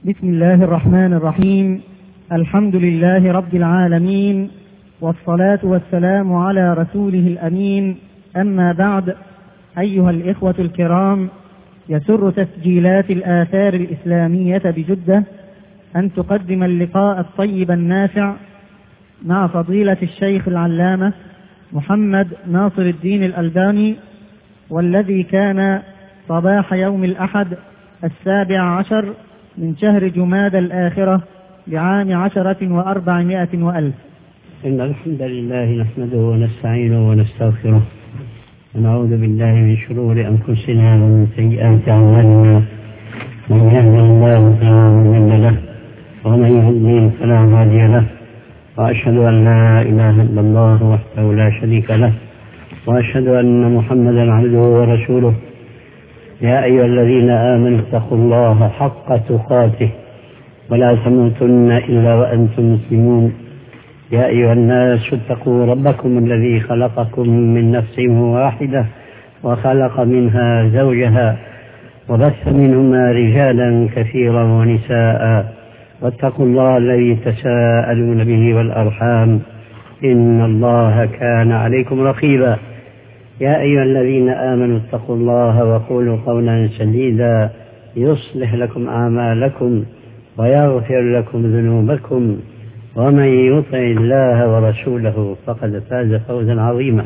بسم الله الرحمن الرحيم. الحمد لله رب العالمين، والصلاة والسلام على رسوله الأمين. أما بعد، أيها الإخوة الكرام، يسر تسجيلات الآثار الإسلامية بجدة أن تقدم اللقاء الطيب النافع مع فضيلة الشيخ العلامة محمد ناصر الدين الألباني، والذي كان صباح يوم الأحد 17 من شهر جمادى الآخرة لعام 10 و400 وألف. إن الحمد لله نحمده ونستعينه ونستغفره ونعوذ بالله من شرور أنفسنا ومن سيئات أعمالنا. من يهده الله فلا مضل له ومن يضلل فلا هادي له، وأشهد أن لا إله إلا الله وحده لا شريك له، وأشهد أن محمدا عبده ورسوله. يا أيها الذين آمنوا اتقوا الله حق تقاته ولا تموتن إلا وأنتم مسلمون. يا أيها الناس اتقوا ربكم الذي خلقكم من نفس واحدة وخلق منها زوجها وبث منهما رجالا كثيرا ونساء، واتقوا الله الذي تساءلون به والأرحام إن الله كان عليكم رقيبا. يا أيها الذين آمنوا اتقوا الله وقولوا قولا سديدا يصلح لكم أعمالكم ويغفر لكم ذنوبكم، ومن يطع الله ورسوله فقد فاز فوزا عظيما.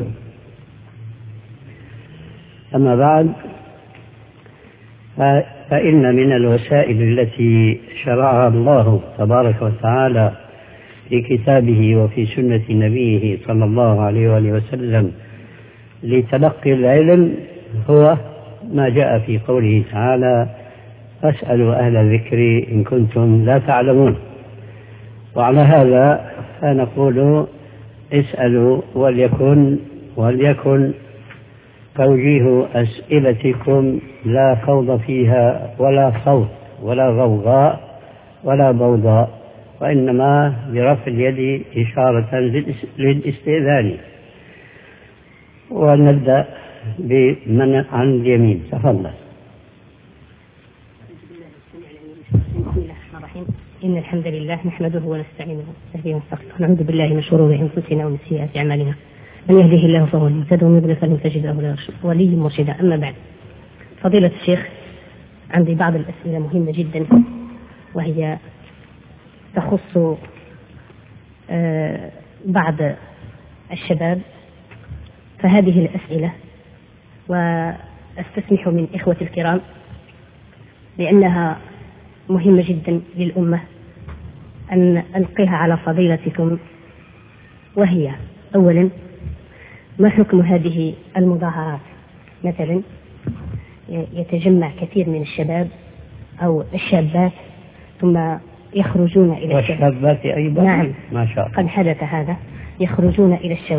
أما بعد، فإن من الوسائل التي شرعها الله تبارك وتعالى في كتابه وفي سنة نبيه صلى الله عليه وآله وسلم لتلقي العلم هو ما جاء في قوله تعالى: فاسألوا أهل الذكر إن كنتم لا تعلمون. وعلى هذا فنقول اسألوا وليكن توجيه أسئلتكم لا خوض فيها ولا خوض ولا غوغاء ولا بوضاء، وإنما برفع اليد إشارة للاستئذان. ونبدأ بمن عن اليمين. تفضل. بسم الله الرحمن الرحيم. إن الحمد لله نحمده ونستعينه ونستهديه ونستغفره ونعوذ بالله من شرور أنفسنا ومن سيئات أعمالنا. من يهده الله فهو المهتدي ومن يضلل فلن تجد له وليا مرشدا. أما بعد، فضيلة الشيخ، عندي بعض الأسئلة مهمة جدا، وهي تخص بعض الشباب. فهذه الأسئلة وأستسمح من إخوة الكرام لأنها مهمة جدا للأمة أن ألقيها على فضيلتكم، وهي: أولا، ما حكم هذه المظاهرات؟ مثلا يتجمع كثير من الشباب أو الشابات ثم يخرجون إلى الشارع. والشابات أيضا؟ نعم، ما شاء الله، قد حدث هذا. يخرجون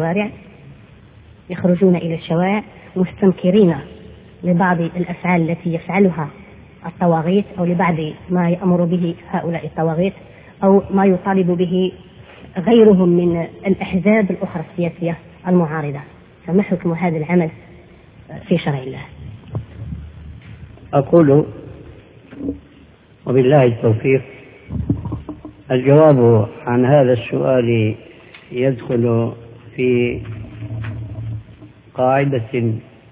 إلى الشوارع مستنكرين لبعض الأفعال التي يفعلها الطواغيت، أو لبعض ما يأمر به هؤلاء الطواغيت، أو ما يطالب به غيرهم من الأحزاب الأخرى السياسية المعارضة. فما حكم هذا العمل في شرع الله؟ أقول وبالله التوفيق، الجواب عن هذا السؤال يدخل في قاعدة،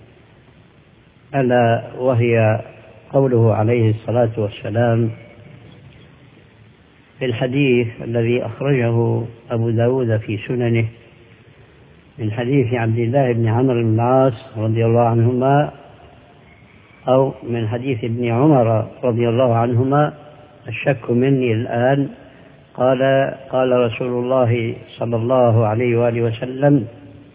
ألا وهي قوله عليه الصلاة والسلام في الحديث الذي أخرجه أبو داود في سننه من حديث عبد الله بن عمرو بن العاص رضي الله عنهما، أو من حديث ابن عمر رضي الله عنهما: الشك مني الآن. قال رسول الله صلى الله عليه وآله وسلم: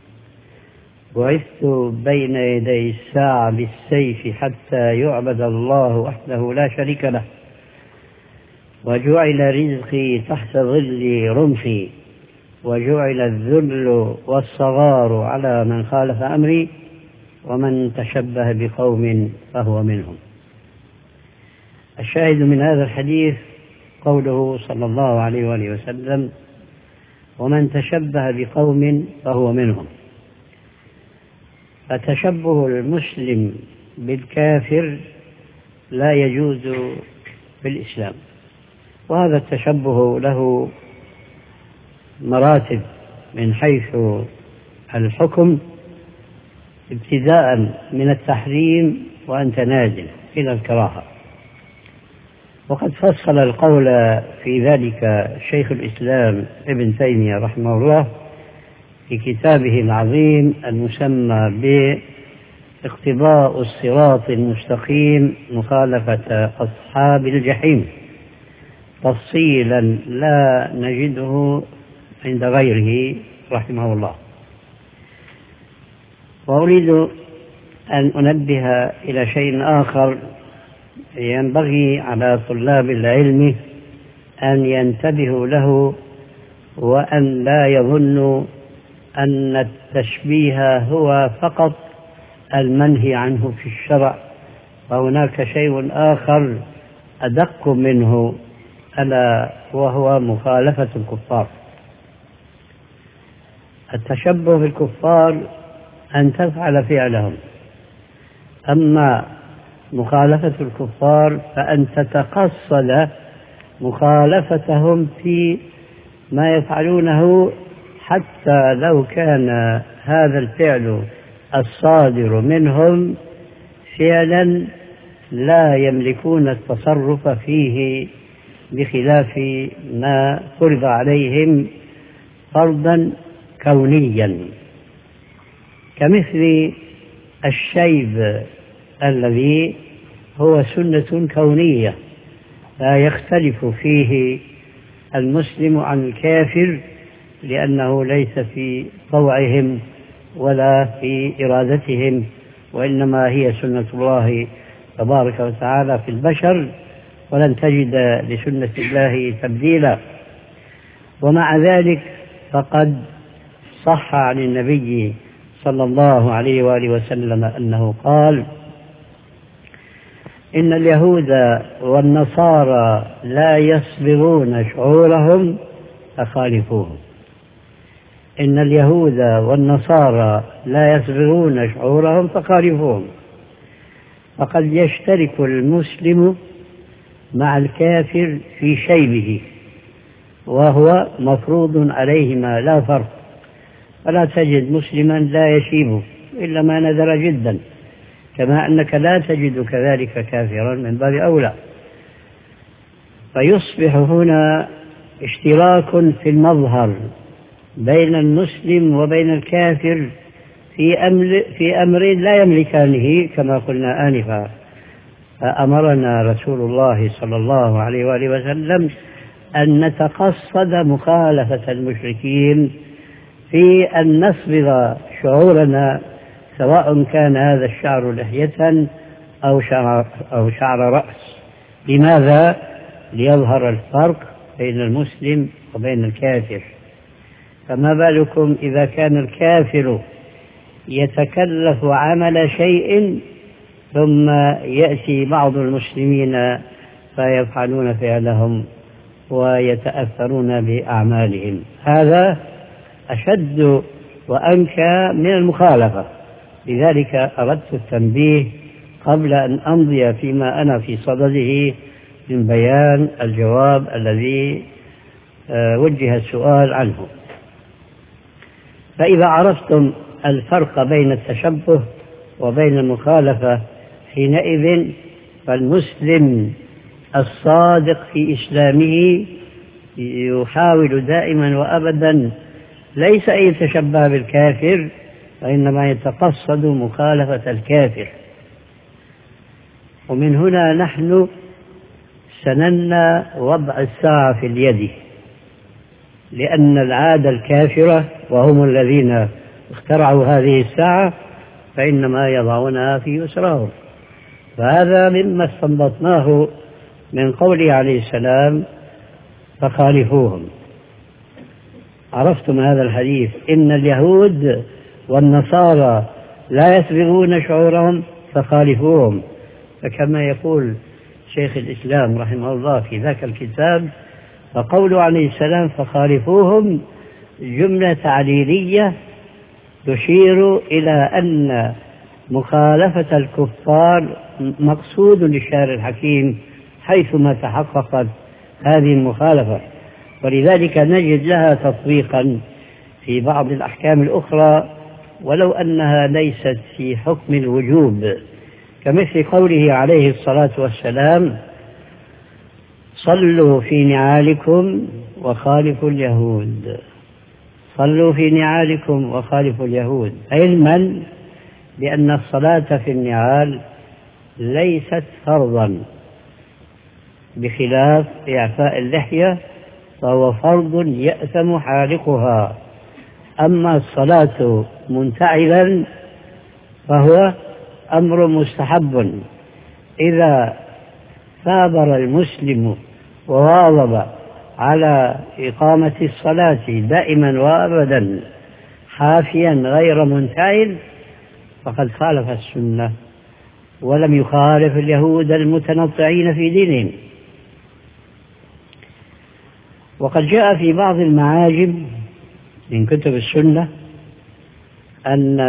بعثت بين يدي الساعة بالسيف حتى يعبد الله وحده لا شريك له، وجعل رزقي تحت ظل رمحي، وجعل الذل والصغار على من خالف أمري، ومن تشبه بقوم فهو منهم. الشاهد من هذا الحديث قوله صلى الله عليه وآله وسلم: ومن تشبه بقوم فهو منهم. فتشبه المسلم بالكافر لا يجوز في الإسلام، وهذا التشبه له مراتب من حيث الحكم، ابتداء من التحريم وأنت نازل إلى الكراهة. وقد فصل القول في ذلك شيخ الإسلام ابن تيمية رحمه الله في كتابه العظيم المسمى باقتضاء الصراط المستقيم مخالفة أصحاب الجحيم، تفصيلا لا نجده عند غيره رحمه الله. وأريد أن أنبه إلى شيء آخر ينبغي على طلاب العلم أن ينتبهوا له، وأن لا يظنوا أن التشبيه هو فقط المنهي عنه في الشرع، وهناك شيء آخر أدق منه، ألا وهو مخالفة الكفار. التشبه بالكفار أن تفعل فعلهم، أما مخالفة الكفار فأن تتقصد مخالفتهم في ما يفعلونه، حتى لو كان هذا الفعل الصادر منهم فعلا لا يملكون التصرف فيه، بخلاف ما فرض عليهم فرضا كونيا، كمثل الشيب الذي هو سنة كونية لا يختلف فيه المسلم عن الكافر، لأنه ليس في طوعهم ولا في إرادتهم، وإنما هي سنة الله تبارك وتعالى في البشر، ولن تجد لسنة الله تبديلا. ومع ذلك فقد صح عن النبي صلى الله عليه وآله وسلم أنه قال: إن اليهود والنصارى لا يصبغون شعورهم فخالفوهم. إن اليهود والنصارى لا يصبغون شعورهم فخالفوهم. فقد يشترك المسلم مع الكافر في شيبه، وهو مفروض عليهما لا فرق، فلا تجد مسلما لا يشيب إلا ما نذر جدا، كما أنك لا تجد كذلك كافرا من باب أولى. فيصبح هنا اشتراك في المظهر بين المسلم وبين الكافر في أمر لا يملكانه كما قلنا آنفا. فأمرنا رسول الله صلى الله عليه وآله وسلم أن نتقصد مخالفة المشركين في أن نصبغ شعورنا، سواء كان هذا الشعر لحية أو شعر رأس. لماذا؟ ليظهر الفرق بين المسلم وبين الكافر. فما بالكم إذا كان الكافر يتكلف عمل شيء ثم يأتي بعض المسلمين فيفعلون فعلهم ويتأثرون بأعمالهم. هذا أشد وأنكى من المخالفة. لذلك أردت التنبيه قبل أن أمضي فيما أنا في صدده من بيان الجواب الذي وجه السؤال عنه. فإذا عرفتم الفرق بين التشبه وبين المخالفة، حينئذ فالمسلم الصادق في إسلامه يحاول دائما وأبدا ليس أن يتشبه بالكافر، وإنما يتقصد مخالفة الكافر. ومن هنا نحن سننا وضع الساعة في اليد، لأن العادة الكافرة وهم الذين اخترعوا هذه الساعة فإنما يضعونها في يسرهم. فهذا مما استنبطناه من قوله عليه السلام: فخالفوهم. عرفتم هذا الحديث: إن اليهود والنصارى لا يصبغون شعورهم فخالفوهم. فكما يقول شيخ الإسلام رحمه الله في ذاك الكتاب: فقوله عليه السلام فخالفوهم جملة تعليلية تشير إلى أن مخالفة الكفار مقصود للشارع الحكيم، حيثما تحققت هذه المخالفة، ولذلك نجد لها تطبيقا في بعض الأحكام الأخرى ولو أنها ليست في حكم الوجوب، كمثل قوله عليه الصلاة والسلام: صلوا في نعالكم وخالفوا اليهود. صلوا في نعالكم وخالفوا اليهود، علما بأن الصلاة في النعال ليست فرضا، بخلاف إعفاء اللحية فهو فرض يأثم حالقها. أما الصلاة منتعلا فهو أمر مستحب إذا ثابر المسلم وواظب على إقامة الصلاة دائما وأبدا حافيا غير منتعل فقد خالف السنة ولم يخالف اليهود المتنطعين في دينهم. وقد جاء في بعض المعاجم من كتب السنة أن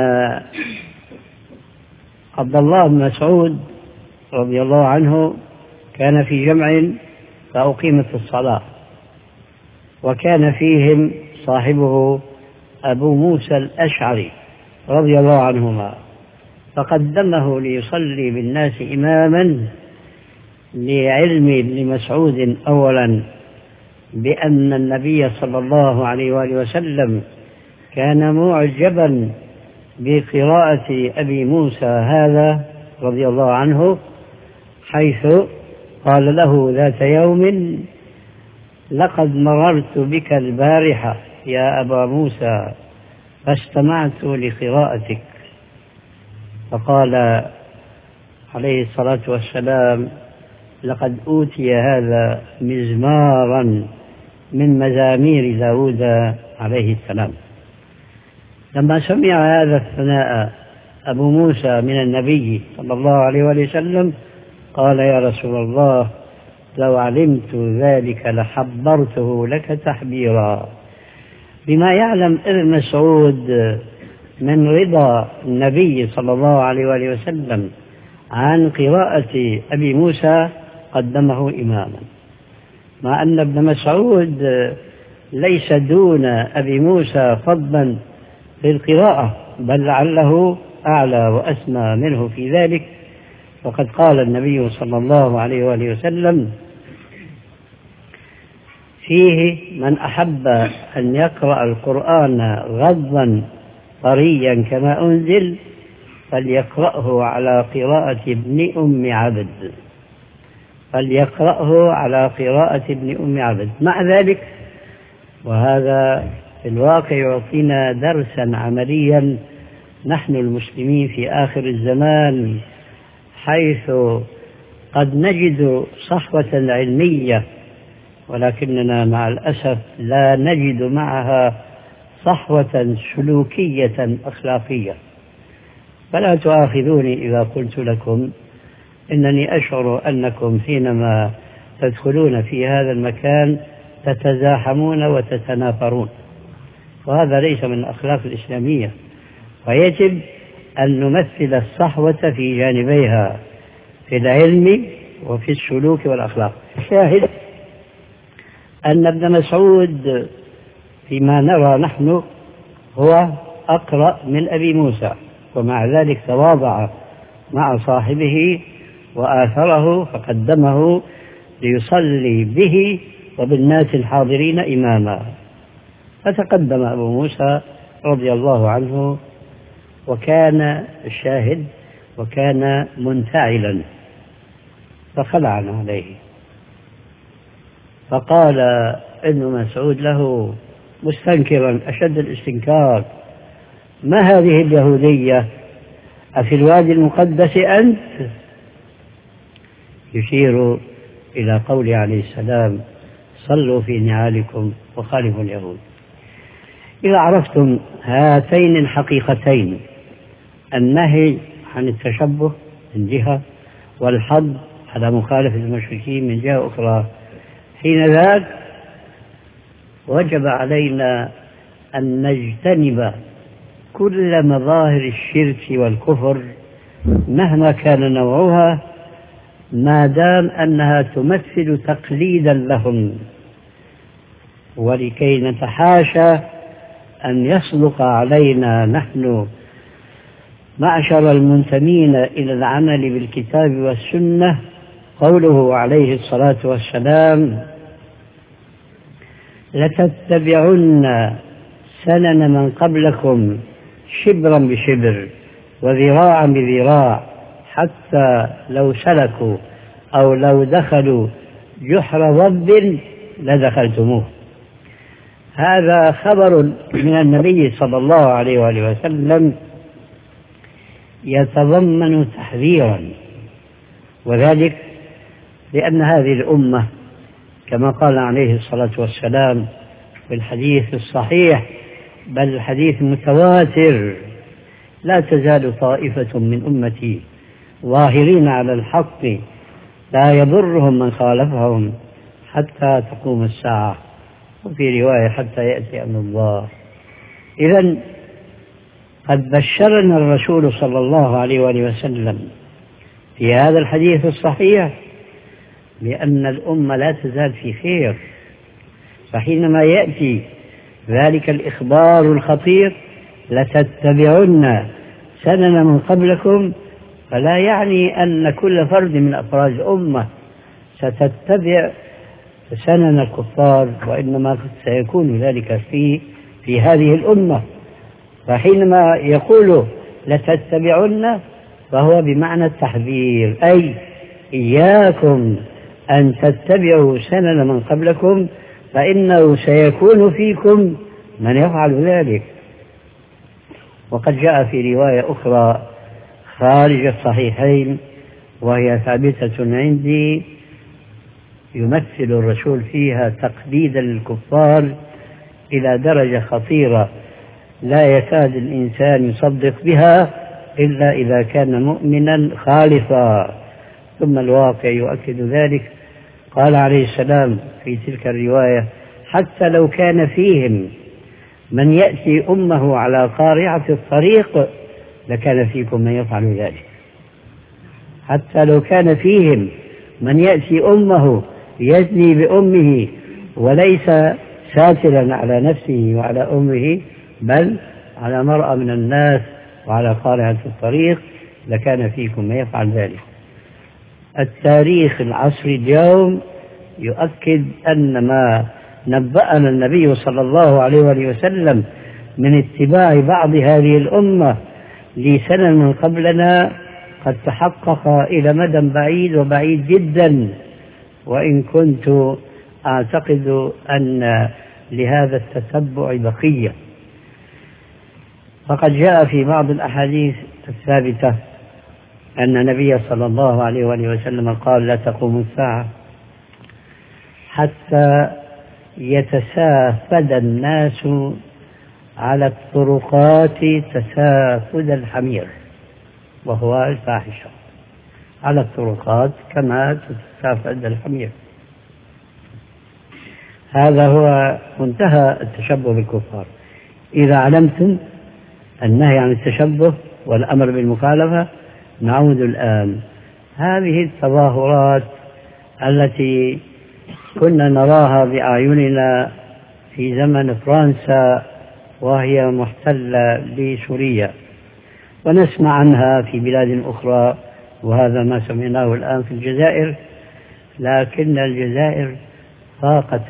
عبد الله بن مسعود رضي الله عنه كان في جمع فأقيمت الصلاة، وكان فيهم صاحبه أبو موسى الأشعري رضي الله عنهما، فقدمه ليصلي بالناس إماما لعلم ابن مسعود أولا بأن النبي صلى الله عليه وآله وسلم كان معجبا بقراءة أبي موسى هذا رضي الله عنه، حيث قال له ذات يوم: لقد مررت بك البارحة يا أبا موسى فاستمعت لقراءتك. فقال عليه الصلاة والسلام: لقد أوتي هذا مزمارا من مزامير داود عليه السلام. لما سمع هذا الثناء أبو موسى من النبي صلى الله عليه وسلم قال: يا رسول الله، لو علمت ذلك لحبرته لك تحبيرا. بما يعلم ابن مسعود من رضا النبي صلى الله عليه وسلم عن قراءة أبي موسى قدمه إماما، مع أن ابن مسعود ليس دون أبي موسى فضلا في القراءة، بل لعله أعلى وأسمى منه في ذلك. وقد قال النبي صلى الله عليه وآله وسلم: فيه من أحب أن يقرأ القرآن غضا طريا كما أنزل فليقرأه على قراءة ابن أم عبد. فليقرأه على قراءة ابن أم عبد. مع ذلك وهذا في الواقع يعطينا درسا عمليا نحن المسلمين في آخر الزمان، حيث قد نجد صحوة علمية ولكننا مع الأسف لا نجد معها صحوة سلوكية أخلاقية. فلا تؤاخذوني إذا قلت لكم إنني أشعر أنكم حينما تدخلون في هذا المكان تتزاحمون وتتنافرون، وهذا ليس من الأخلاق الإسلامية، ويجب أن نمثل الصحوة في جانبيها في العلم وفي السلوك والأخلاق. شاهد أن ابن مسعود فيما نرى نحن هو أقرأ من أبي موسى، ومع ذلك تواضع مع صاحبه وآثره فقدمه ليصلي به وبالناس الحاضرين إماما. فتقدم أبو موسى رضي الله عنه، وكان الشاهد وكان منتعلا، فخلع عليه، فقال ابن مسعود له مستنكرا أشد الاستنكار: ما هذه اليهودية؟ أفي الوادي المقدس أنت؟ يشير إلى قوله عليه السلام: صلوا في نعالكم وخالفوا اليهود. إذا عرفتم هاتين الحقيقتين، النهي عن التشبه من جهة والحض على مخالفة المشركين من جهة أخرى، حين ذاك وجب علينا أن نجتنب كل مظاهر الشرك والكفر مهما كان نوعها، ما دام أنها تمثل تقليدا لهم، ولكي نتحاشى أن يصدق علينا نحن معشر المنتمين إلى العمل بالكتاب والسنة قوله عليه الصلاة والسلام: لتتبعن سنن من قبلكم شبرا بشبر وذراعا بذراع حتى لو سلكوا أو لو دخلوا جحر ضب لدخلتموه. هذا خبر من النبي صلى الله عليه وآله وسلم يتضمن تحذيرا، وذلك لأن هذه الأمة كما قال عليه الصلاة والسلام في الحديث الصحيح بل الحديث متواتر: لا تزال طائفة من أمتي ظاهرين على الحق لا يضرهم من خالفهم حتى تقوم الساعة، وفي رواية حتى يأتي أمر الله. إذن قد بشرنا الرسول صلى الله عليه وآله وسلم في هذا الحديث الصحيح بأن الأمة لا تزال في خير، فحينما يأتي ذلك الإخبار الخطير: لتتبعن سنن من قبلكم، فلا يعني أن كل فرد من أفراد الأمة ستتبع سنن الكفار، وإنما سيكون ذلك في هذه الأمة. فحينما يقول لتتبعن فهو بمعنى التحذير، أي إياكم أن تتبعوا سنن من قبلكم فإنه سيكون فيكم من يفعل ذلك. وقد جاء في رواية أخرى خارج الصحيحين وهي ثابتة عندي يمثل الرسول فيها تقليدا للكفار إلى درجة خطيرة لا يكاد الإنسان يصدق بها إلا إذا كان مؤمنا خالصا، ثم الواقع يؤكد ذلك. قال عليه السلام في تلك الرواية: حتى لو كان فيهم من يأتي أمه على قارعة الطريق لكان فيكم من يفعل ذلك. حتى لو كان فيهم من يأتي أمه يزني بأمه وليس ساترا على نفسه وعلى أمه بل على مرأى من الناس وعلى قارعة الطريق لكان فيكم من يفعل ذلك. التاريخ العصري اليوم يؤكد أن ما نبأنا النبي صلى الله عليه وسلم من اتباع بعض هذه الأمة لسنن من قبلنا قد تحقق إلى مدى بعيد وبعيد جدا، وإن كنت أعتقد أن لهذا التتبع بقية. فقد جاء في بعض الأحاديث الثابتة أن النبي صلى الله عليه وسلم قال: لا تقوم الساعة حتى يتسافد الناس على الطرقات تسافد الحمير، وهو الفاحشة، على الطرقات كما تتسافد الحمير. هذا هو منتهى التشبه بالكفار. إذا علمتم النهي عن التشبه والأمر بالمخالفة نعود الآن. هذه التظاهرات التي كنا نراها بأعيننا في زمن فرنسا وهي محتلة لسوريا، ونسمع عنها في بلاد أخرى، وهذا ما سمعناه الآن في الجزائر، لكن الجزائر فاقت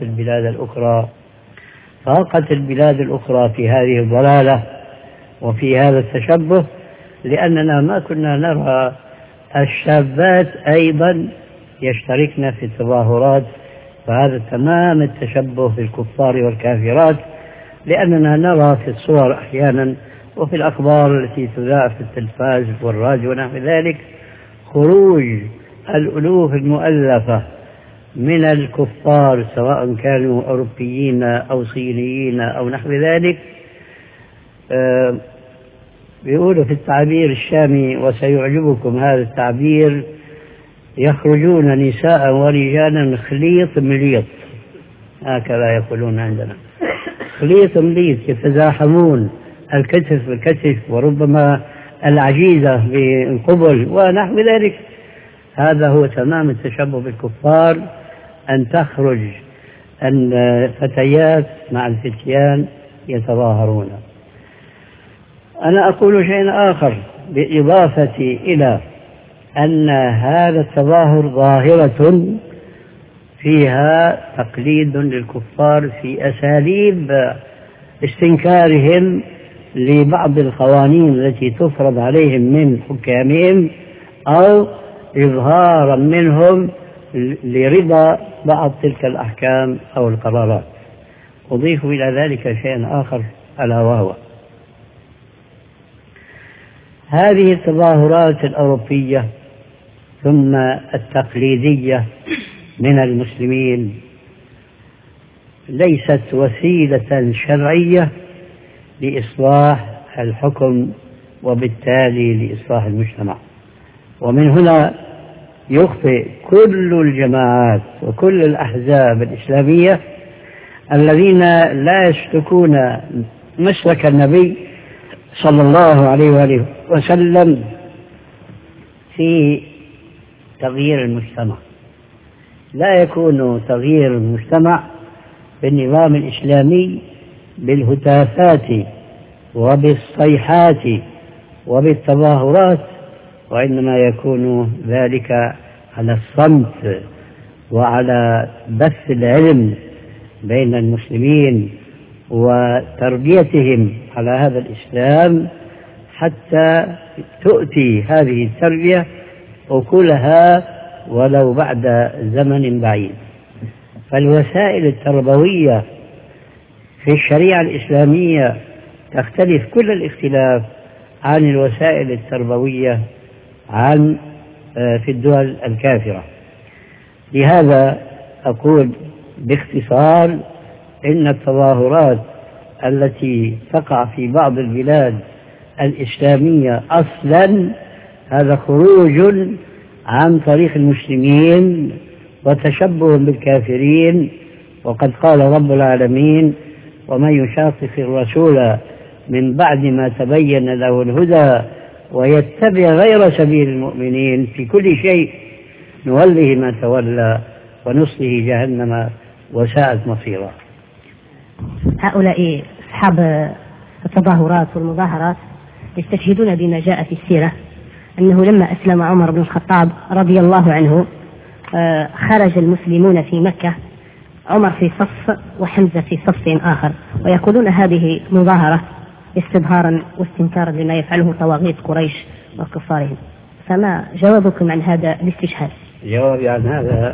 البلاد الأخرى في هذه الضلالة وفي هذا التشبه، لأننا ما كنا نرى الشابات أيضا يشتركن في التظاهرات، فهذا تمام التشبه بالكفار والكافرات، لأننا نرى في الصور أحيانا وفي الأخبار التي تذاع في التلفاز والراديو ونحو ذلك خروج الألوف المؤلفة من الكفار سواء كانوا أوروبيين أو صينيين أو نحو ذلك. بيقولوا في التعبير الشامي وسيعجبكم هذا التعبير: يخرجون نساء ورجالا خليط مليط، هكذا يقولون عندنا، خليط مليط، يتزاحمون الكتف بالكتف وربما العجيزة بالقبل ونحو ذلك. هذا هو تمام التشبه بالكفار، أن تخرج الفتيات مع الفتيان يتظاهرون. أنا أقول شيئا آخر بالإضافة إلى أن هذا التظاهر ظاهرة فيها تقليد للكفار في أساليب استنكارهم لبعض القوانين التي تفرض عليهم من حكامهم، أو إظهارا منهم لرضا بعض تلك الأحكام أو القرارات. أضيف إلى ذلك شيئا آخر، ألا وهو هذه التظاهرات الأوروبية ثم التقليدية من المسلمين ليست وسيلة شرعية لإصلاح الحكم وبالتالي لإصلاح المجتمع. ومن هنا يخطئ كل الجماعات وكل الأحزاب الإسلامية الذين لا يسلكون مسلك النبي صلى الله عليه وآله وسلم في تغيير المجتمع. لا يكون تغيير المجتمع بالنظام الإسلامي بالهتافات وبالصيحات وبالتظاهرات، وإنما يكون ذلك على الصمت وعلى بث العلم بين المسلمين وتربيتهم على هذا الإسلام حتى تؤتي هذه التربية أكلها ولو بعد زمن بعيد. فالوسائل التربوية في الشريعة الإسلامية تختلف كل الاختلاف عن الوسائل التربوية في الدول الكافرة. لهذا أقول باختصار إن التظاهرات التي تقع في بعض البلاد الإسلامية أصلا هذا خروج عن طريق المسلمين وتشبه بالكافرين. وقد قال رب العالمين: ومن يشاقق الرسول من بعد ما تبين له الهدى ويتبع غير سبيل المؤمنين في كل شيء نوله ما تولى ونصله جهنم وساءت مصيرا. هؤلاء أصحاب التظاهرات والمظاهرات يستشهدون بما جاء في السيرة أنه لما أسلم عمر بن الخطاب رضي الله عنه خرج المسلمون في مكة، عمر في صف وحمزة في صف آخر، ويقولون هذه مظاهرة استظهارا واستنكارا لما يفعله طواغيت قريش وكفارهم. فما جوابكم عن هذا الاستشهاد؟ جوابي عن هذا: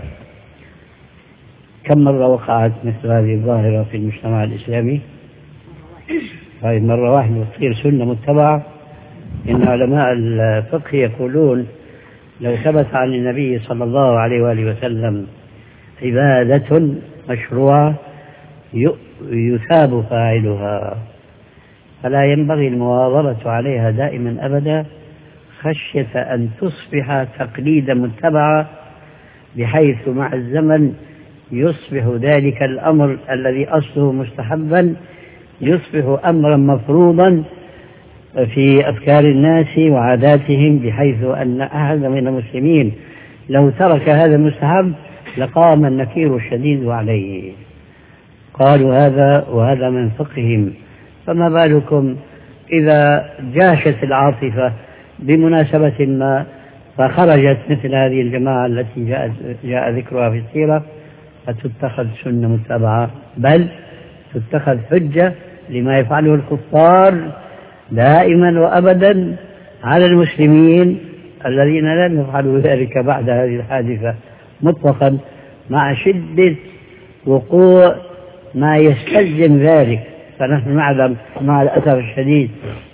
كم مرة وقعت مثل هذه الظاهرة في المجتمع الإسلامي؟ هذه مرة واحدة وتصير سنة متبعة. إن علماء الفقه يقولون لو ثبت عن النبي صلى الله عليه وآله وسلم عبادة مشروعة يثاب فاعلها، فلا ينبغي المواظبة عليها دائما أبدا خشية أن تصبح تقليدا متبعة، بحيث مع الزمن يصبح ذلك الأمر الذي أصله مستحبا يصبح أمرا مفروضا في أفكار الناس وعاداتهم، بحيث أن أحد من المسلمين لو ترك هذا المستحب لقام النكير الشديد عليه. قالوا هذا وهذا من فقههم، فما بالكم إذا جاشت العاطفة بمناسبة ما فخرجت مثل هذه الجماعة التي جاء ذكرها في السيرة، فتتخذ سنة متبعة، بل تتخذ حجة لما يفعله الكفار دائما وأبدا على المسلمين الذين لم يفعلوا ذلك بعد هذه الحادثة مطلقا، مع شدة وقوع ما يستلزم ذلك. فنحن نعلم مع الأسف الشديد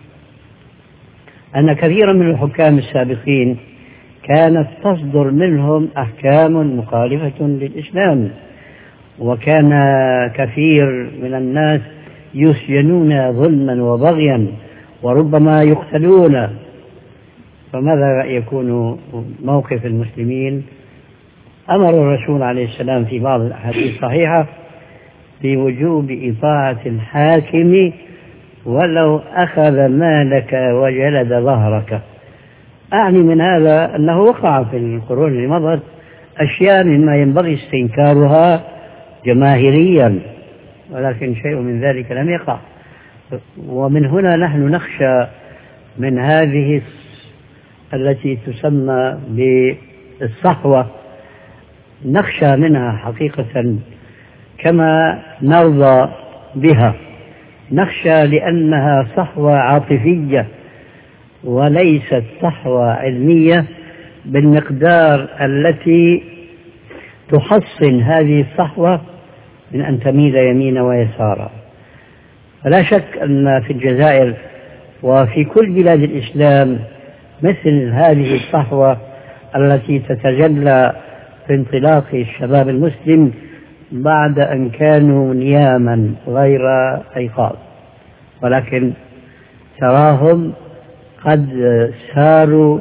أن كثيرا من الحكام السابقين كانت تصدر منهم أحكام مخالفة للإسلام، وكان كثير من الناس يسجنون ظلما وبغيا وربما يقتلون. فماذا يكون موقف المسلمين؟ أمر الرسول عليه السلام في بعض الأحاديث الصحيحة بوجوب إطاعة الحاكم ولو أخذ مالك وجلد ظهرك. أعني من هذا أنه وقع في القرون اللي مضت أشياء مما ينبغي استنكارها جماهيريا، ولكن شيء من ذلك لم يقع. ومن هنا نحن نخشى من هذه التي تسمى بالصحوة، نخشى منها حقيقة كما نرضى بها، نخشى لأنها صحوة عاطفية وليست صحوة علمية بالمقدار التي تحصن هذه الصحوة من أن تميل يمينا ويسارا. فلا شك أن في الجزائر وفي كل بلاد الإسلام مثل هذه الصحوة التي تتجلى في انطلاق الشباب المسلم بعد أن كانوا نياما غير أيقاظ، ولكن تراهم قد ساروا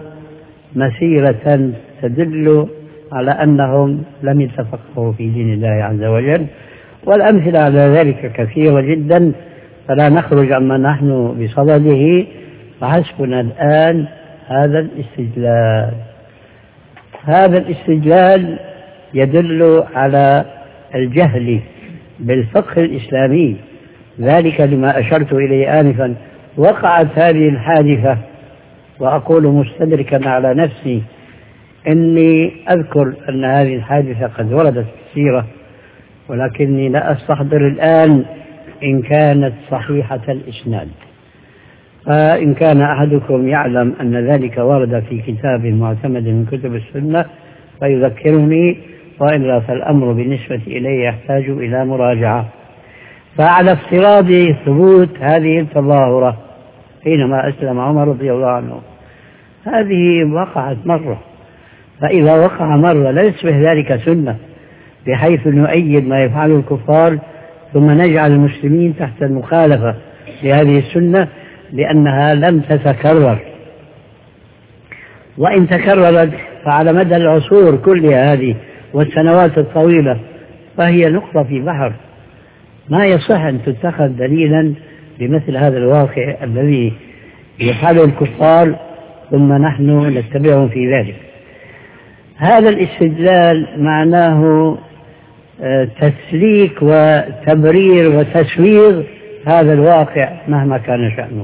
مسيرة تدل على أنهم لم يتفقهوا في دين الله عز وجل، والأمثلة على ذلك كثيرة جدا، فلا نخرج عما نحن بصدده، فحسبنا الآن هذا الاستدلال. هذا الاستدلال يدل على الجهل بالفقه الإسلامي، ذلك لما أشرت إليه آنفا. وقعت هذه الحادثة، وأقول مستدركا على نفسي إني أذكر أن هذه الحادثة قد وردت في السيرة، ولكني لا أستحضر الآن إن كانت صحيحة الإسناد. فإن كان أحدكم يعلم أن ذلك ورد في كتاب معتمد من كتب السنة فيذكرني، وإلا فالأمر بالنسبة إليه يحتاج إلى مراجعة. فعلى افتراض ثبوت هذه التظاهرة حينما أسلم عمر رضي الله عنه، هذه وقعت مرة، فإذا وقع مرة لا يشبه ذلك سنة بحيث نؤيد ما يفعله الكفار ثم نجعل المسلمين تحت المخالفة لهذه السنة لأنها لم تتكرر. وإن تكررت فعلى مدى العصور كلها هذه والسنوات الطويلة فهي نقطة في بحر، ما يصح أن تتخذ دليلا لمثل هذا الواقع الذي يفعله الكفار ثم نحن نتبعهم في ذلك. هذا الاستدلال معناه تسليك وتبرير وتسويغ هذا الواقع مهما كان شأنه.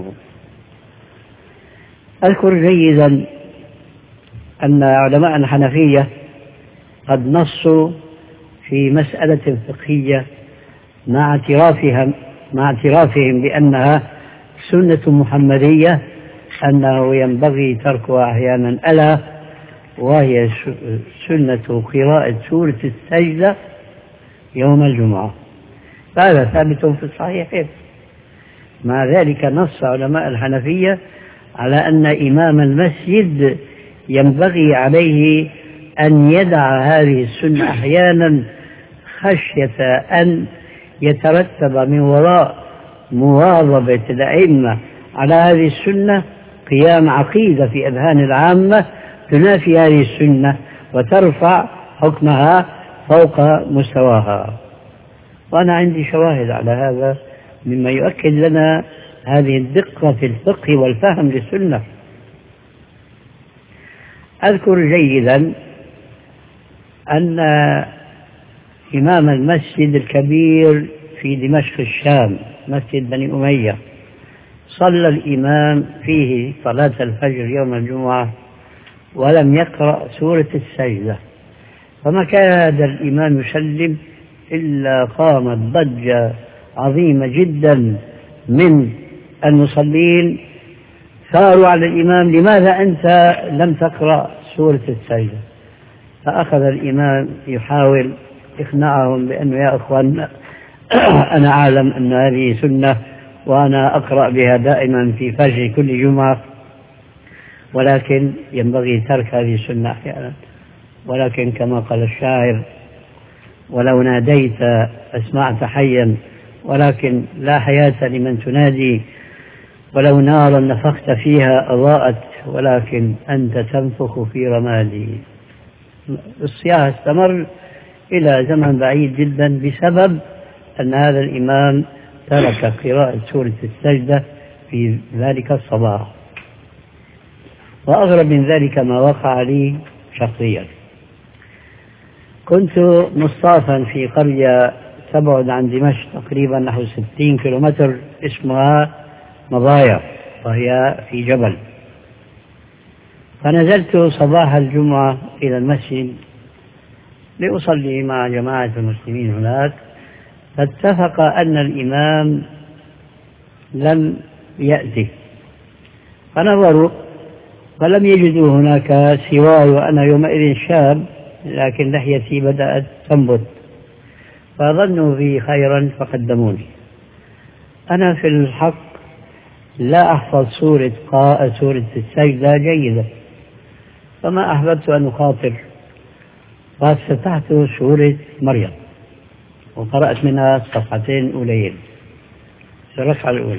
أذكر جيدا أن علماء الحنفية قد نصوا في مسألة فقهية مع اعترافهم بأنها سنة محمدية أنه ينبغي تركها أحيانا، ألا وهي سنة قراءة سورة السجدة يوم الجمعة. هذا ثابت في الصحيحين. مع ذلك نص علماء الحنفية على أن إمام المسجد ينبغي عليه أن يدع هذه السنة أحيانا خشية أن يترتب من وراء مواظبة الأئمة على هذه السنة قيام عقيدة في أذهان العامة تنافي هذه السنة وترفع حكمها فوق مستواها. وأنا عندي شواهد على هذا مما يؤكد لنا هذه الدقة في الفقه والفهم للسنة. أذكر جيدا أن إمام المسجد الكبير في دمشق الشام مسجد بني أمية صلى الإمام فيه صلاة الفجر يوم الجمعة ولم يقرأ سورة السجدة، فما كاد الإمام يسلم إلا قامت ضجة عظيمة جدا من المصلين، ثاروا على الإمام: لماذا أنت لم تقرأ سورة السجدة؟ فأخذ الإمام يحاول إقناعهم بأنه يا أخوان أنا أعلم أن هذه سنة وأنا أقرأ بها دائما في فجر كل جمعة، ولكن ينبغي ترك هذه السنة أحيانا، ولكن كما قال الشاعر: ولو ناديت أسمعت حيا ولكن لا حياة لمن تنادي، ولو نارا نفخت فيها أضاءت ولكن أنت تنفخ في رمادي. الصياح استمر إلى زمن بعيد جدا بسبب أن هذا الإمام ترك قراءة سورة السجدة في ذلك الصباح. وأغرب من ذلك ما وقع لي شخصيا. كنت مصطافا في قرية تبعد عن دمشق تقريبا نحو 60 كيلومتر اسمها مضايا، وهي في جبل. فنزلت صباح الجمعة إلى المسجد لأصلي مع جماعة المسلمين هناك، فاتفق أن الإمام لم يأتي، فنظروا فلم يجدوا هناك سواي، وأنا يومئذ شاب لكن لحيتي بدأت تنبت، فظنوا بي خيرا فقدموني. أنا في الحق لا أحفظ سورة السجدة جيدة، فما أحببت أن أخاطر، فافتتحت سورة مريم وقرأت منها صفحتين أوليين في الركعة الأولى.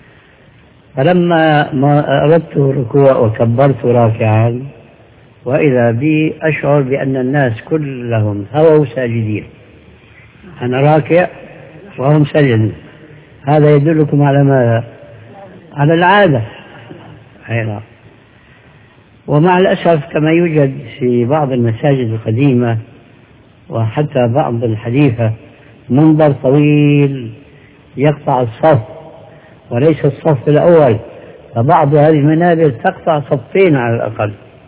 فلما أردت الركوع وكبرت راكعا، وإذا بي أشعر بأن الناس كلهم هووا ساجدين، أنا راكع وهم سجدوا. هذا يدلكم على ماذا؟ على العادة. ومع الأسف كما يوجد في بعض المساجد القديمة وحتى بعض الحديثة منبر طويل يقطع الصف وليس الصف الأول، فبعض هذه المنابر تقطع صفين على الأقل.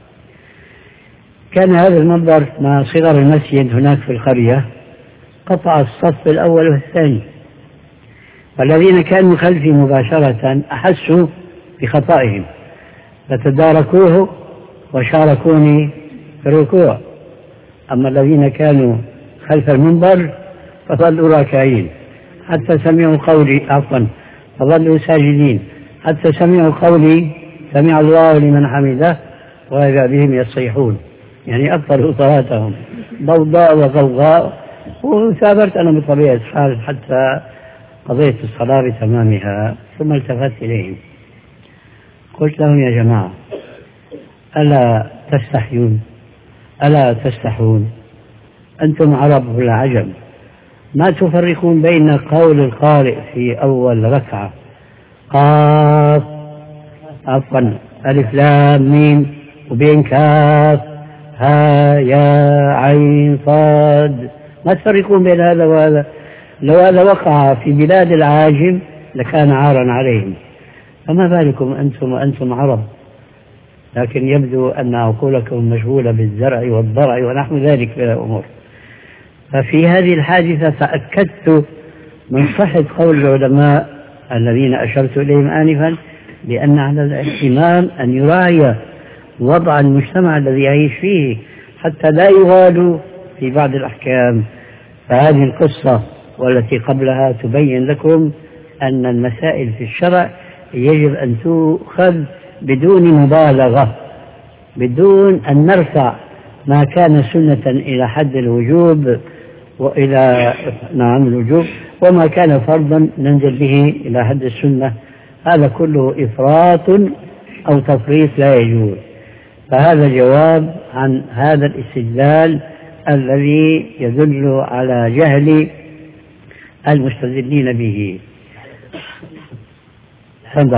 كان هذا المنبر مع صغر المسجد هناك في القرية قطع الصف الأول والثاني، والذين كانوا خلفي مباشرة أحسوا بخطئهم فتداركوه وشاركوني في الركوع، أما الذين كانوا خلف المنبر فظلوا راكعين حتى سمعوا قولي، فظلوا ساجدين حتى سمعوا قولي سمع الله لمن حمده، وإذا بهم يصيحون، يعني أبطلوا صلاتهم ضوضاء وغوغاء. وثابرت أنا بطبيعة الحال حتى قضيت الصلاة بتمامها، ثم التفت إليهم قلت لهم: يا جماعة، ألا تستحيون؟ ألا تستحون؟ أنتم عرب ولا عجم؟ ما تفرقون بين قول القارئ في أول ركعة قاف ألف لام ميم وبين كاف ها يا عين صاد، ما تفرقون بين هذا وهذا؟ لو هذا وقع في بلاد العاجم لكان عارا عليهم، فما بالكم أنتم وأنتم عرب؟ لكن يبدو أن عقولكم مشغولة بالزرع والضرع ونحو ذلك من الأمور. ففي هذه الحادثة تأكدت من صحة قول العلماء الذين أشرت إليهم آنفا بأن على الإمام أن يراعي وضع المجتمع الذي يعيش فيه حتى لا يغالوا في بعض الأحكام. فهذه القصة والتي قبلها تبين لكم أن المسائل في الشرع يجب أن تؤخذ بدون مبالغة، بدون أن نرفع ما كان سنة إلى حد الوجوب وإلى الوجوب، وما كان فرضا ننزل به إلى حد السنة. هذا كله إفراط أو تفريط لا يجوز. فهذا جواب عن هذا الاستدلال الذي يدل على جهل المستدلين به. تفضل.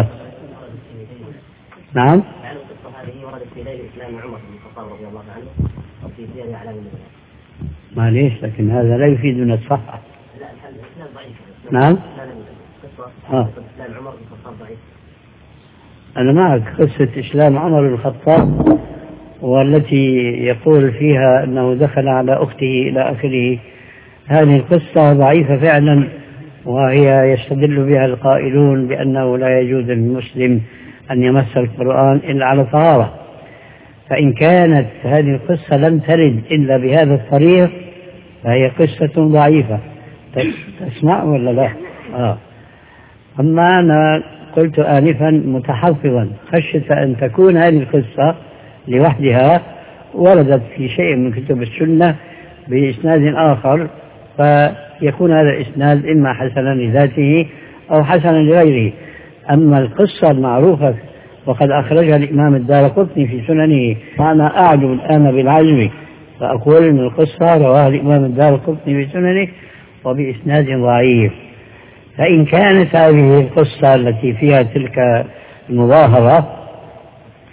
نعم. القصة هذه وردت في ليل إسلام عمر بن الخطاب رضي الله عنه وفي سير أعلام النبلاء. معليش، لكن هذا لا يفيدنا الصحة. لا، الإسلام ضعيف. نعم. قصة إسلام عمر بن الخطاب ضعيف. أنا معك. قصة إسلام عمر بن الخطاب والتي يقول فيها أنه دخل على أخته إلى آخره، هذه القصة ضعيفة فعلا، وهي يستدل بها القائلون بأنه لا يجوز للمسلم أن يمس القرآن إلا على طهارة. فإن كانت هذه القصة لم ترد إلا بهذا الطريق فهي قصة ضعيفة. تسمع ولا لا؟ أما أنا قلت آنفا متحفظا خشية أن تكون هذه القصة لوحدها وردت في شيء من كتب السنة بإسناد آخر، فيكون هذا الإسناد إما حسنا لذاته أو حسنا لغيره. أما القصة المعروفة وقد أخرجها الإمام الدارقطني في سننه، وأنا أعلو الآن بالعزم فأقول أن القصة رواها الإمام الدارقطني في سننه وبإسناد ضعيف. فإن كانت هذه القصة التي فيها تلك المظاهرة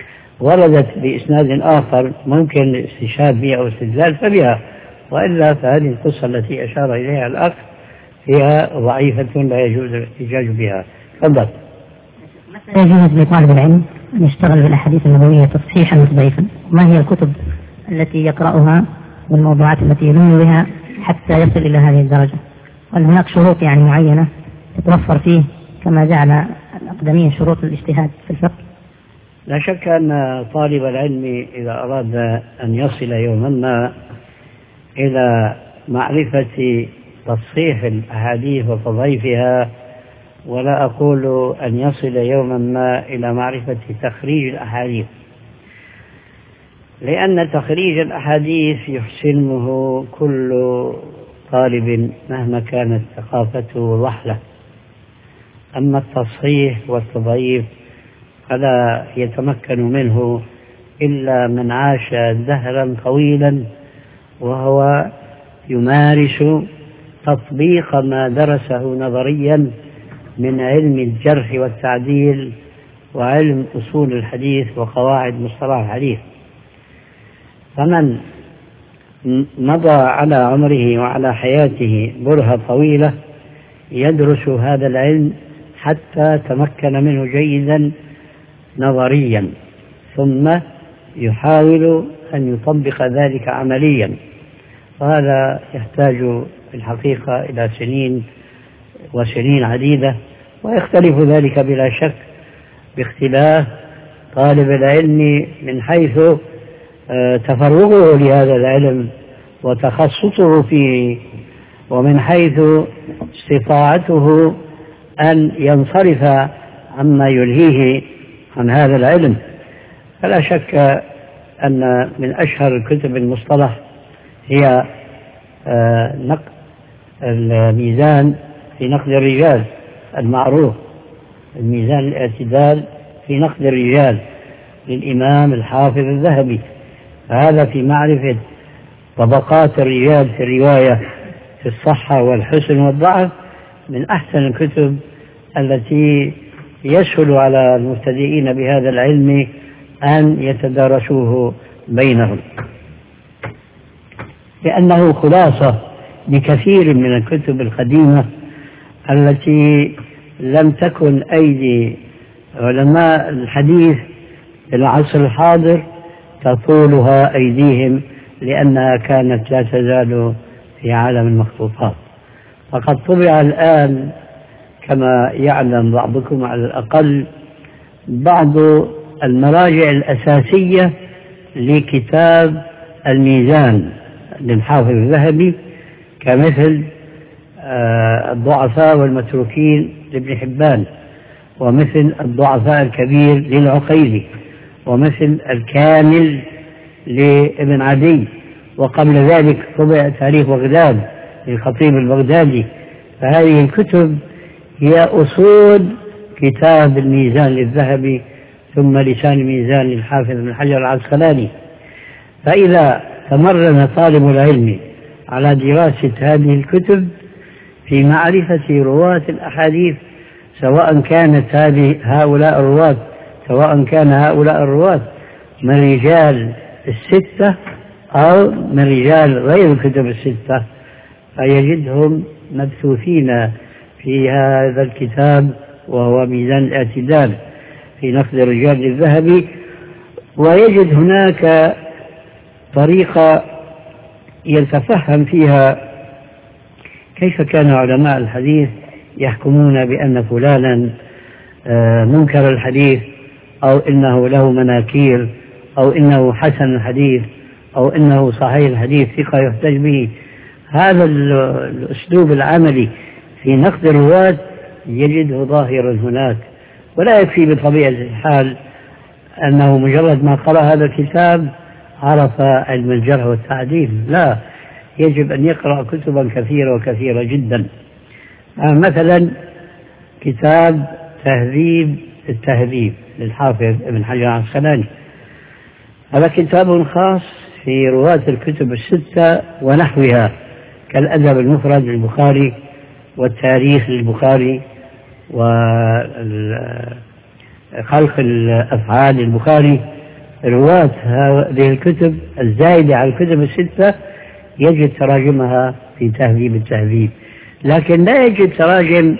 وردت بإسناد آخر ممكن الاستشهاد بها أو الاستدلال فبها، وإلا فهذه القصة التي أشار إليها الأخ هي ضعيفة لا يجوز الاحتجاج بها. تفضل. متى يجوز لطالب العلم أن يشتغل بالأحاديث النبوية تصحيحا وتضعيفا؟ ما هي الكتب التي يقرأها والموضوعات التي يلم بها حتى يصل إلى هذه الدرجة؟ وهل هناك شروط معينة تتوفر فيه كما جعل الأقدمين شروط الاجتهاد في الفقه؟ لا شك أن طالب العلم إذا أراد أن يصل يوما ما إلى معرفة تصحيح الأحاديث وتضعيفها، ولا أقول أن يصل يوما ما إلى معرفة تخريج الأحاديث، لأن تخريج الأحاديث يحسنه كل طالب مهما كانت ثقافته ضحلة. أما التصحيح والتضعيف فلا يتمكن منه إلا من عاش دهرا طويلا وهو يمارس تطبيق ما درسه نظريا من علم الجرح والتعديل وعلم أصول الحديث وقواعد مصطلح الحديث. فمن مضى على عمره وعلى حياته برهة طويلة يدرس هذا العلم حتى تمكن منه جيدا نظريا، ثم يحاول أن يطبق ذلك عمليا، وهذا يحتاج في الحقيقة إلى سنين وسنين عديدة، ويختلف ذلك بلا شك باختلاف طالب العلم من حيث تفرغه لهذا العلم وتخصصه فيه، ومن حيث استطاعته أن ينصرف عما يلهيه عن هذا العلم. فلا شك أن من أشهر الكتب المصطلح هي الميزان في نقد الرجال المعروف، الميزان الاعتدال في نقد الرجال للإمام الحافظ الذهبي. هذا في معرفة طبقات الرجال في الرواية في الصحة والحسن والضعف من أحسن الكتب التي يسهل على المبتدئين بهذا العلم أن يتدارسوه بينهم، لأنه خلاصة لكثير من الكتب القديمة التي لم تكن أيدي علماء الحديث في العصر الحاضر تطولها أيديهم، لأنها كانت لا تزال في عالم المخطوطات. فقد طبع الآن كما يعلم بعضكم على الأقل بعض المراجع الأساسية لكتاب الميزان للحافظ الذهبي، كمثل الضعفاء والمتروكين لابن حبان، ومثل الضعفاء الكبير للعقيلي، ومثل الكامل لابن عدي، وقبل ذلك طبع تاريخ بغداد للخطيب البغدادي. فهذه الكتب هي أصول كتاب الميزان للذهبي، ثم لسان الميزان للحافظ ابن حجر العسقلاني. فإذا تمرن طالب العلم على دراسة هذه الكتب في معرفة رواة الأحاديث، سواء كان هؤلاء الرواة من رجال الستة أو من رجال غير الكتب الستة، فيجدهم مبثوثين في هذا الكتاب وهو ميزان الاعتدال في نقد الرجال للذهبي. ويجد هناك طريقة يتفهم فيها كيف كان علماء الحديث يحكمون بأن فلانا منكر الحديث، أو إنه له مناكير، أو إنه حسن الحديث، أو إنه صحيح الحديث ثقة يحتج به. هذا الأسلوب العملي في نقد الرواة يجده ظاهرا هناك، ولا يكفي بطبيعة الحال أنه مجرد ما قرأ هذا الكتاب عرف علم الجرح والتعديل، لا، يجب أن يقرأ كتبا كثيرة وكثيرة جدا. مثلا كتاب تهذيب التهذيب للحافظ ابن حجر العسقلاني، هذا كتاب خاص في رواة الكتب الستة ونحوها، كالأدب المفرد للبخاري والتاريخ للبخاري وخلق الأفعال للبخاري. رواة هذه الكتب الزايدة على الكتب الستة يجد تراجمها في تهذيب التهذيب، لكن لا يجد تراجم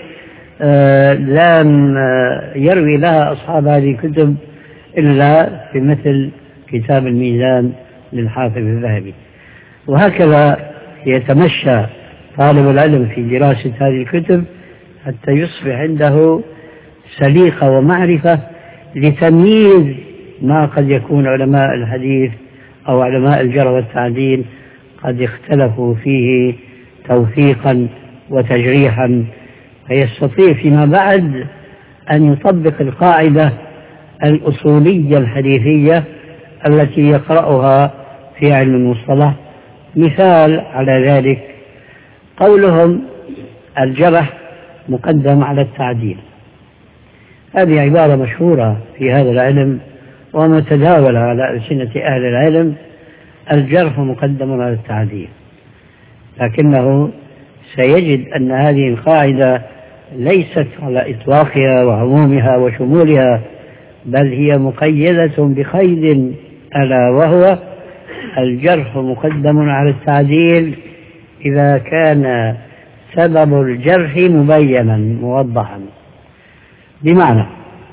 لم يروي لها أصحاب هذه الكتب إلا في مثل كتاب الميزان للحافظ الذهبي. وهكذا يتمشى طالب العلم في دراسة هذه الكتب حتى يصبح عنده سليقة ومعرفة لتمييز ما قد يكون علماء الحديث أو علماء الجرح والتعديل قد اختلفوا فيه توثيقا وتجريحا، فيستطيع فيما بعد أن يطبق القاعدة الأصولية الحديثية التي يقرأها في علم المصطلح. مثال على ذلك قولهم الجرح مقدم على التعديل، هذه عبارة مشهورة في هذا العلم ومتداولة على ألسنة أهل العلم، الجرح مقدم على التعديل، لكنه سيجد أن هذه القاعدة ليست على إطلاقها وعمومها وشمولها، بل هي مقيدة بقيد ألا وهو الجرح مقدم على التعديل إذا كان سبب الجرح مبينا موضحا. بمعنى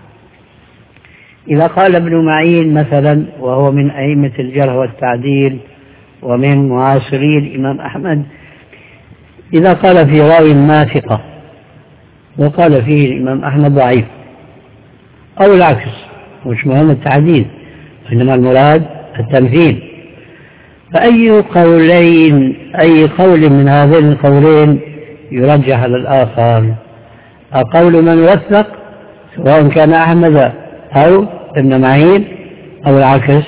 إذا قال ابن معين مثلا، وهو من أئمة الجرح والتعديل ومن معاصري الإمام أحمد، إذا قال في راوي ما ثقة وقال فيه الإمام أحمد ضعيف أو العكس، مش مهم التعديل إنما المراد التمثيل، فأي قول من هذين القولين يرجح على الآخر؟ قول من وثق سواء كان أحمد أو ابن معين أو العكس؟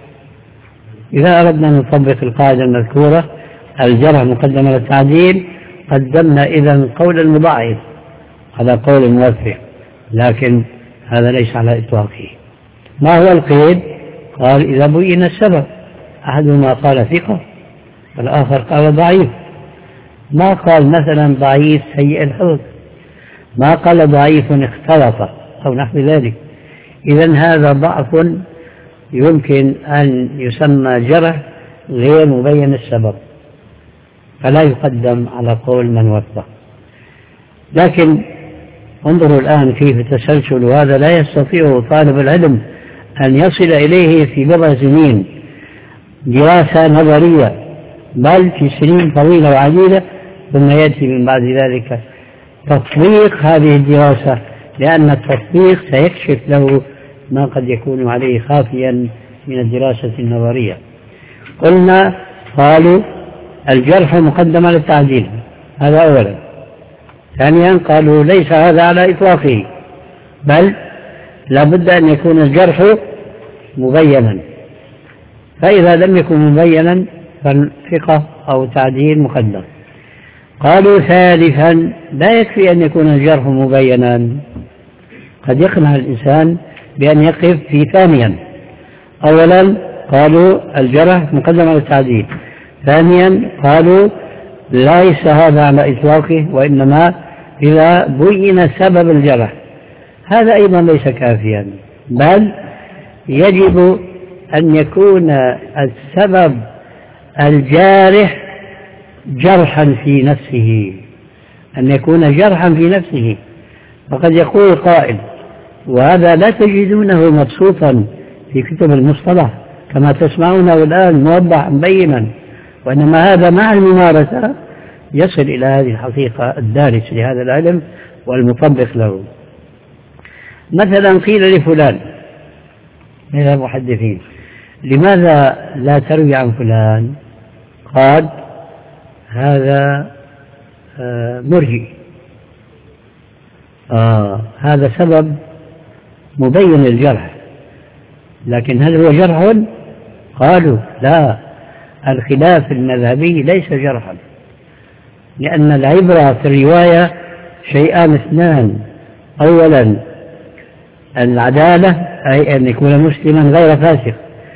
إذا أردنا أن نطبق القاعدة المذكورة الجرح مقدم على التعديل قدمنا إذن قول المضاعف على قول الموثق، لكن هذا ليس على إطلاقه. ما هو القيد؟ قال إذا بين السبب، أحدهما قال ثقة والآخر قال ضعيف، ما قال مثلا ضعيف سيء الحفظ، ما قال ضعيف اختلط أو نحو ذلك، إذن هذا ضعف يمكن أن يسمى جرح غير مبين السبب، فلا يقدم على قول من وثق. لكن انظروا الآن كيف تسلسل هذا لا يستطيع طالب العلم أن يصل إليه في بضع سنين دراسة نظرية، بل في سنين طويلة وعديدة، ثم يأتي من بعد ذلك تطبيق هذه الدراسة، لأن التطبيق سيكشف له ما قد يكون عليه خافيا من الدراسة النظرية. قلنا قالوا الجرح مقدم على التعديل، هذا أولا. ثانيا قالوا ليس هذا على إطلاقه، بل لابد أن يكون الجرح مبينا، فإذا لم يكن مبينا فالثقة أو التعديل مقدم. قالوا ثالثا لا يكفي أن يكون الجرح مبينا، قد يقنع الإنسان بأن يقف في ثانيا. أولا قالوا الجرح مقدم على التعديل، ثانيا قالوا ليس هذا على إطلاقه وإنما إذا بين سبب الجرح، هذا أيضا ليس كافيا، بل يجب أن يكون السبب الجارح جرحا في نفسه، أن يكون جرحا في نفسه. فقد يقول قائل، وهذا لا تجدونه مبسوطا في كتب المصطلح كما تسمعونه الآن موضح مبينا، وإنما هذا مع الممارسة يصل إلى هذه الحقيقة الدارس لهذا العلم والمطبق له. مثلا قيل لفلان من المحدثين لماذا لا تروي عن فلان؟ قال هذا مرجئ، هذا سبب مبين الجرح، لكن هل هو جرح؟ قالوا لا، الخلاف المذهبي ليس جرحا، لأن العبرة في الرواية شيئان اثنان، أولا العدالة أي أن يكون مسلما غير فاسق،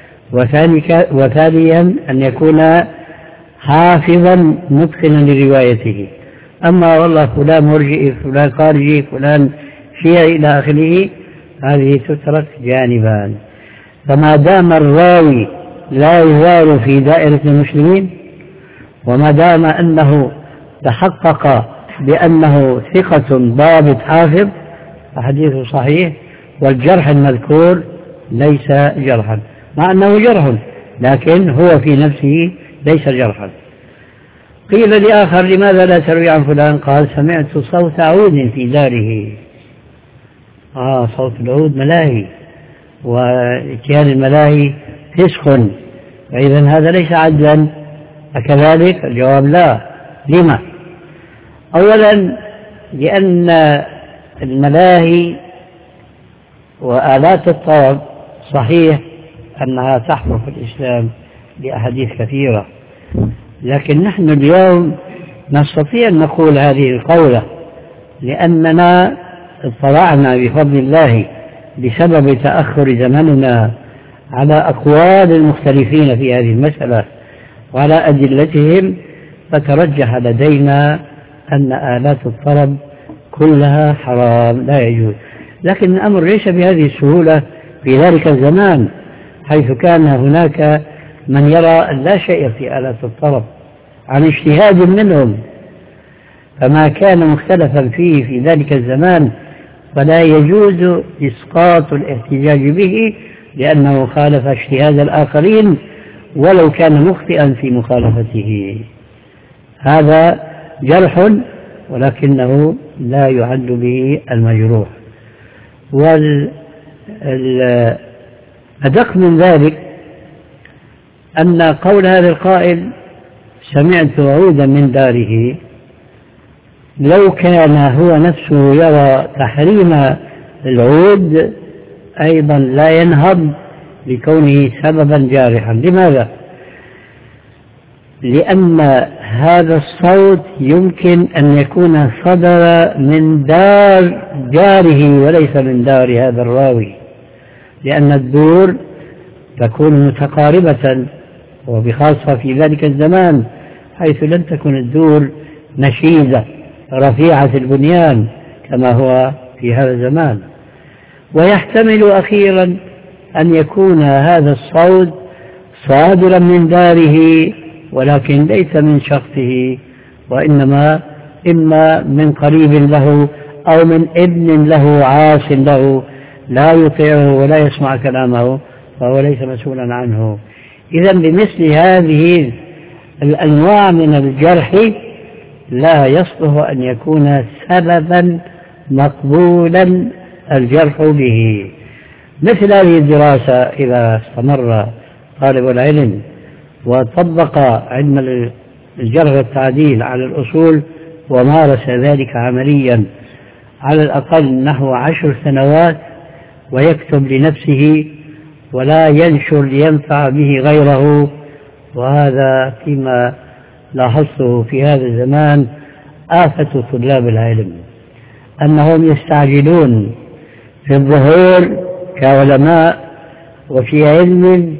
وثانيا أن يكون حافظا متقنا لروايته. أما والله فلان مرجئ فلان خارجي فلان شيعي إلى آخره، هذه تترك جانبا. فما دام الراوي لا يزال في دائرة المسلمين، وما دام أنه تحقق بأنه ثقة ضابط حافظ فحديثه صحيح، والجرح المذكور ليس جرحا، مع أنه جرح لكن هو في نفسه ليس جرحا. قيل لآخر لماذا لا تروي عن فلان؟ قال سمعت صوت عود في داره. صوت العود ملاهي، واتيان الملاهي فسق، فإذا هذا ليس عدلا. أكذلك؟ الجواب لا. لما؟ أولا لأن الملاهي وآلات الطرب صحيح أنها تحضر في الإسلام لأحاديث كثيرة، لكن نحن اليوم نستطيع أن نقول هذه القولة لأننا اطلعنا بفضل الله بسبب تأخر زمننا على أقوال المختلفين في هذه المسألة وعلى أدلتهم، فترجح لدينا أن آلات الطرب كلها حرام لا يجوز. لكن الأمر ليس بهذه السهولة في ذلك الزمان، حيث كان هناك من يرى لا شيء في آلات الطرب عن اجتهاد منهم، فما كان مختلفا فيه في ذلك الزمان فلا يجوز إسقاط الاحتجاج به لأنه خالف اجتهاد الآخرين ولو كان مخطئا في مخالفته. هذا جرح ولكنه لا يعد به المجروح. والأدق من ذلك أن قول هذا القائل سمعت عودا من داره، لو كان هو نفسه يرى تحريم العود أيضا لا ينهض لكونه سببا جارحا. لماذا؟ لأن هذا الصوت يمكن أن يكون صدر من دار جاره وليس من دار هذا الراوي، لأن الدور تكون متقاربة، وبخاصة في ذلك الزمان حيث لم تكن الدور نشيدة رفيعة البنيان كما هو في هذا الزمان. ويحتمل أخيرا أن يكون هذا الصوت صادرا من داره ولكن ليس من شخصه، وإنما إما من قريب له أو من ابن له عاص له لا يطيعه ولا يسمع كلامه فهو ليس مسؤولا عنه. إذا بمثل هذه الأنواع من الجرح لا يصلح أن يكون سببا مقبولا الجرح به. مثل هذه الدراسة إذا استمر طالب العلم وطبق علم الجرح والتعديل على الأصول ومارس ذلك عمليا على الأقل نحو 10 سنوات ويكتب لنفسه ولا ينشر لينفع به غيره، وهذا فيما لاحظته في هذا الزمان آفة طلاب العلم أنهم يستعجلون في الظهور كعلماء وفي علم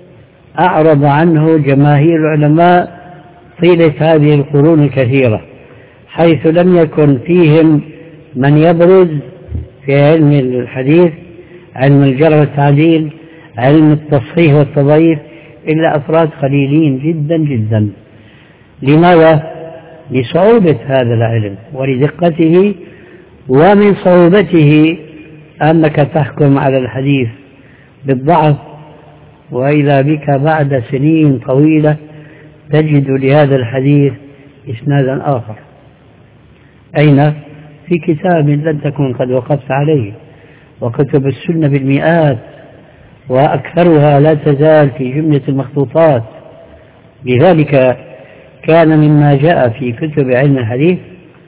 أعرض عنه جماهير العلماء طيلة هذه القرون الكثيرة، حيث لم يكن فيهم من يبرز في علم الحديث، علم الجرح والتعديل، علم التصحيح والتضعيف إلا أفراد قليلين جدا جدا. لماذا؟ لصعوبة هذا العلم ولدقته، ومن صعوبته أنك تحكم على الحديث بالضعف، وإذا بك بعد سنين طويلة تجد لهذا الحديث إسنادا آخر. أين؟ في كتاب لن تكون قد وقفت عليه، وكتب السنة بالمئات وأكثرها لا تزال في جملة المخطوطات. لذلك كان مما جاء في كتب علم الحديث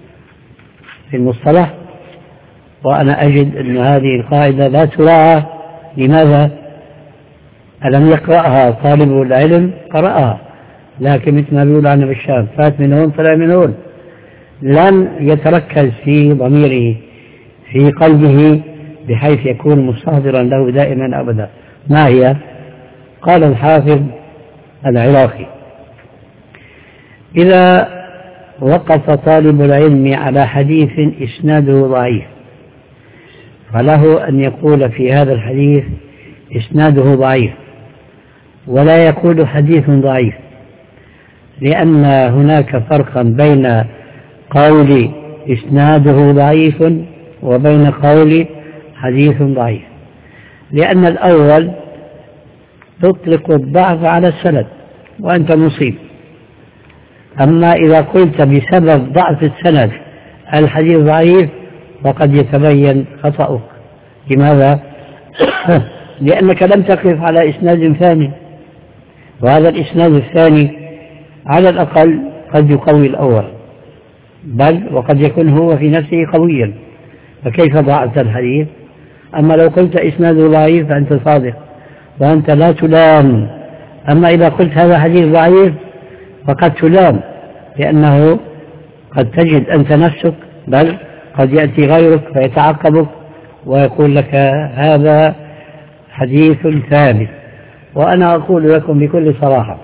في المصطلح، وأنا أجد أن هذه القاعدة لا تراعى. لماذا؟ ألم يقرأها طالب العلم؟ قرأها، لكن مثل ما بيقول عنه بالشام فات من هون طلع من هون، لن يتركز في ضميره في قلبه بحيث يكون مستحضرا له دائما أبدا. ما هي؟ قال الحافظ العراقي: إذا وقف طالب العلم على حديث إسناده ضعيف فله أن يقول في هذا الحديث إسناده ضعيف ولا يقول حديث ضعيف، لأن هناك فرقا بين قول إسناده ضعيف وبين قول حديث ضعيف، لأن الأول تطلق الضعف على السند وأنت مصيب، أما إذا قلت بسبب ضعف السند الحديث ضعيف فقد يتبين خطأك. لماذا؟ لأنك لم تقف على إسناد ثاني، وهذا الإسناد الثاني على الأقل قد يقوي الأول، بل وقد يكون هو في نفسه قويا، فكيف ضعت الحديث؟ أما لو قلت إسناده ضعيف فأنت صادق وأنت لا تلام، أما إذا قلت هذا حديث ضعيف فقد تلام، لأنه قد تجد أنت نفسك، بل قد يأتي غيرك فيتعقبك ويقول لك هذا حديث ثابت. وأنا أقول لكم بكل صراحة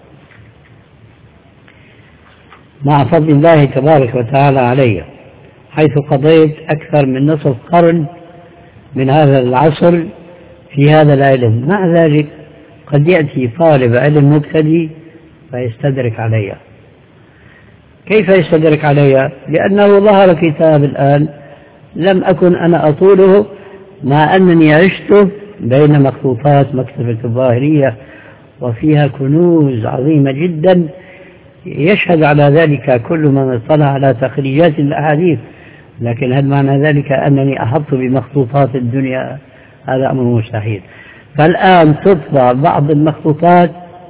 مع فضل الله تبارك وتعالى علي، حيث قضيت أكثر من نصف قرن من هذا العصر في هذا العلم، مع ذلك قد يأتي طالب علم مبتدئ فيستدرك علي. كيف يستدرك علي؟ لأنه ظهر كتاب الآن لم أكن أنا أطوله، مع أنني عشت بين مخطوطات مكتبة الظاهرية وفيها كنوز عظيمة جدا يشهد على ذلك كل من اطلع على تخريجات الأحاديث، لكن هل معنى ذلك أنني أحط بمخطوطات الدنيا؟ هذا أمر مستحيل. فالآن تطبع بعض المخطوطات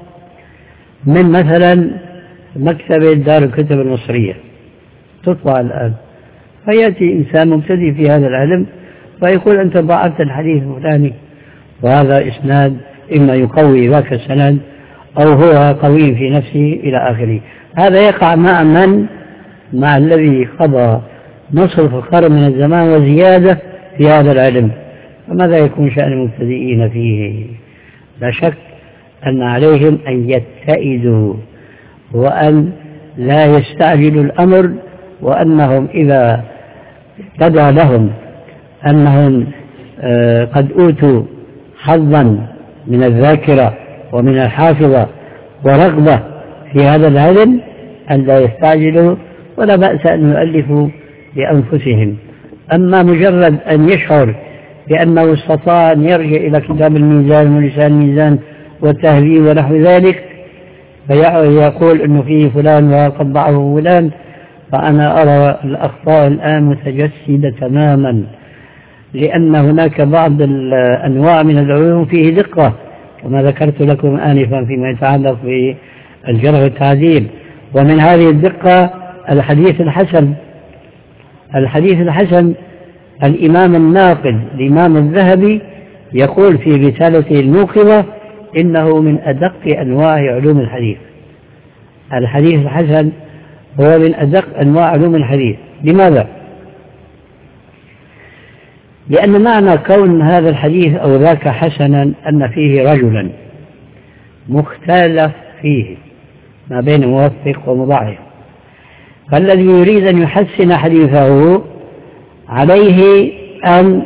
من مثلا مكتبة دار الكتب المصرية، تطبع الآن، فيأتي إنسان مبتدئ في هذا العلم فيقول أنت ضعفت الحديث الفلاني، وهذا إسناد إما يقوي ذاك السند أو هو قوي في نفسه إلى آخره. هذا يقع مع من؟ مع الذي قضى نصف القرن من الزمان وزيادة في هذا العلم، فماذا يكون شأن المبتدئين فيه؟ لا شك أن عليهم أن يتئدوا وأن لا يستعجلوا الأمر، وأنهم إذا بدا لهم أنهم قد أوتوا حظا من الذاكرة ومن الحافظة ورغبة في هذا العلم أن لا يستعجلوا، ولا بأس أن يؤلفوا لأنفسهم. أما مجرد أن يشعر بأنه استطاع أن يرجع إلى كتاب الميزان ولسان الميزان والتهذيب ونحو ذلك فيقول أنه فيه فلان وقد ضعه فلان، فأنا أرى الأخطاء الآن متجسدة تماما، لأن هناك بعض الأنواع من العلوم فيه دقة كما ذكرت لكم آنفا فيما يتعلق بالجرح والتعديل، ومن هذه الدقة الحديث الحسن. الحديث الحسن الإمام الناقد الإمام الذهبي يقول في رسالته الموقظة إنه من أدق أنواع علوم الحديث. الحديث الحسن هو من أدق أنواع علوم الحديث. لماذا؟ لأن معنى كون هذا الحديث أو ذاك حسنا أن فيه رجلا مختلف فيه ما بين موثق ومضاعف، فالذي يريد أن يحسن حديثه عليه أن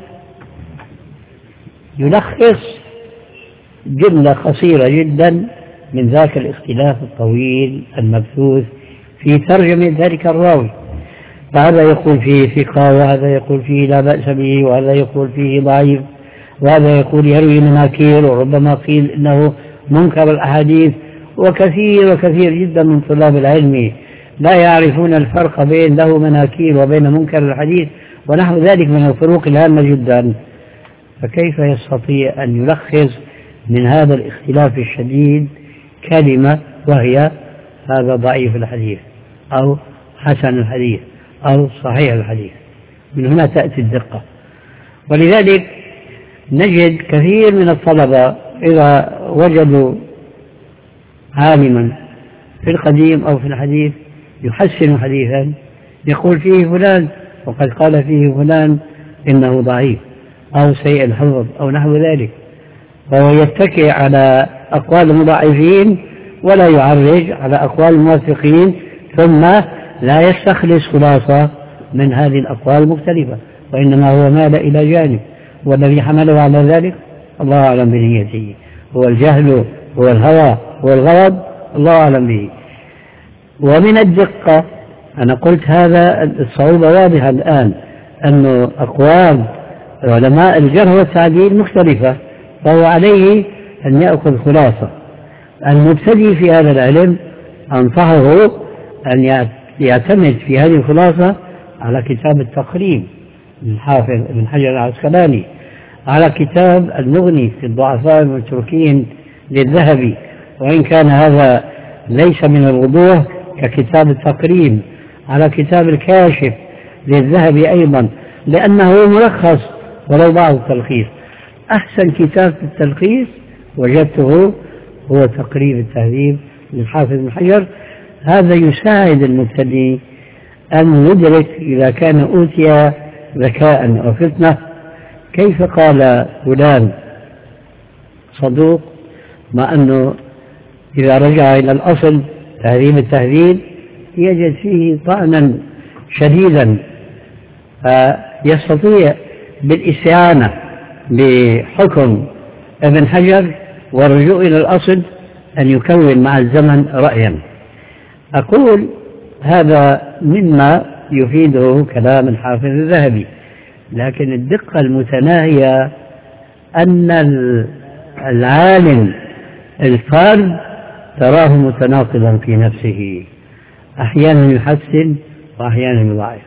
يلخص جملة قصيرة جدا من ذاك الاختلاف الطويل المبثوث في ترجمة ذلك الراوي، فهذا يقول فيه ثقة وهذا يقول فيه لا بأس به وهذا يقول فيه ضعيف وهذا يقول يروي مناكير وربما قيل إنه منكر الأحاديث. وكثير جدا من طلاب العلم لا يعرفون الفرق بين له مناكير وبين منكر الحديث ونحو ذلك من الفروق الهامة جدا. فكيف يستطيع أن يلخص من هذا الاختلاف الشديد كلمة وهي هذا ضعيف الحديث أو حسن الحديث أو صحيح الحديث؟ من هنا تأتي الدقة. ولذلك نجد كثير من الطلبة إذا وجدوا عالما في القديم أو في الحديث يحسن حديثا يقول فيه فلان وقد قال فيه فلان إنه ضعيف أو سيء الحفظ أو نحو ذلك، فهو يتكئ على أقوال المضاعفين ولا يعرج على أقوال الموثقين، ثم لا يستخلص خلاصة من هذه الأقوال المختلفة، وإنما هو مال إلى جانب، والذي حمله على ذلك الله أعلم بنيته، هو الجهل، هو الهوى، هو الغضب، الله أعلم به. ومن الدقة أنا قلت هذا الصعوبة واضحة الآن، أن أقوال علماء الجرح والتعديل مختلفة، فهو عليه أن يأخذ خلاصة. المبتدئ في هذا العلم أنصحه أن يعتمد في هذه الخلاصة على كتاب التقريب للحافظ ابن حجر العسقلاني، على كتاب المغني في الضعفاء المتروكين للذهبي، وإن كان هذا ليس من الوضوح ككتاب التقريب، على كتاب الكاشف للذهبي أيضا، لأنه ملخص ولو بعض التلخيص. أحسن كتاب في التلخيص وجدته هو تقريب التهذيب للحافظ ابن حجر. هذا يساعد المبتدئ أن يدرك إذا كان أوتي ذكاء وفتنة كيف قال فلان صدوق، مع أنه إذا رجع إلى الأصل تهذيب التهذيب يجد فيه طعنا شديدا، يستطيع بالاستعانة بحكم ابن حجر والرجوع إلى الأصل أن يكون مع الزمن رأيا. أقول هذا مما يفيده كلام الحافظ الذهبي، لكن الدقة المتناهية أن العالم الفرد تراه متناقضا في نفسه، أحيانا يحسن وأحيانا يضعف،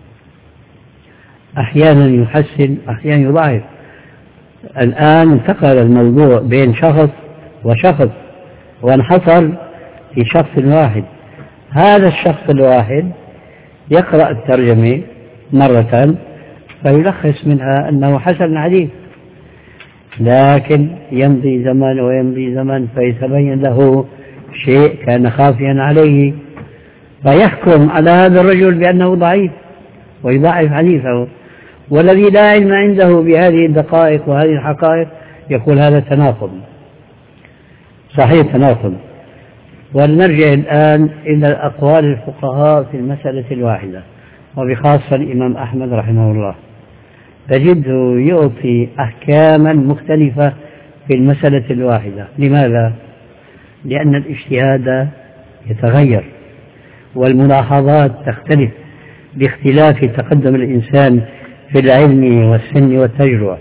أحيانا يحسن أحيانا يضعف. الآن انتقل الموضوع بين شخص وشخص وانحصر في شخص واحد. هذا الشخص الواحد يقرأ الترجمة مرة فيلخص منها أنه حسن حديث، لكن يمضي زمن ويمضي زمن فيتبين له شيء كان خافيا عليه، فيحكم على هذا الرجل بأنه ضعيف ويضعف حديثه، والذي لا علم عنده بهذه الدقائق وهذه الحقائق يقول هذا تناقض. صحيح تناقض. ولنرجع الآن إلى أقوال الفقهاء في المسألة الواحدة، وبخاصة الإمام أحمد رحمه الله، تجده يعطي أحكاما مختلفة في المسألة الواحدة. لماذا؟ لأن الاجتهاد يتغير والملاحظات تختلف باختلاف تقدم الإنسان في العلم والسن والتجربة.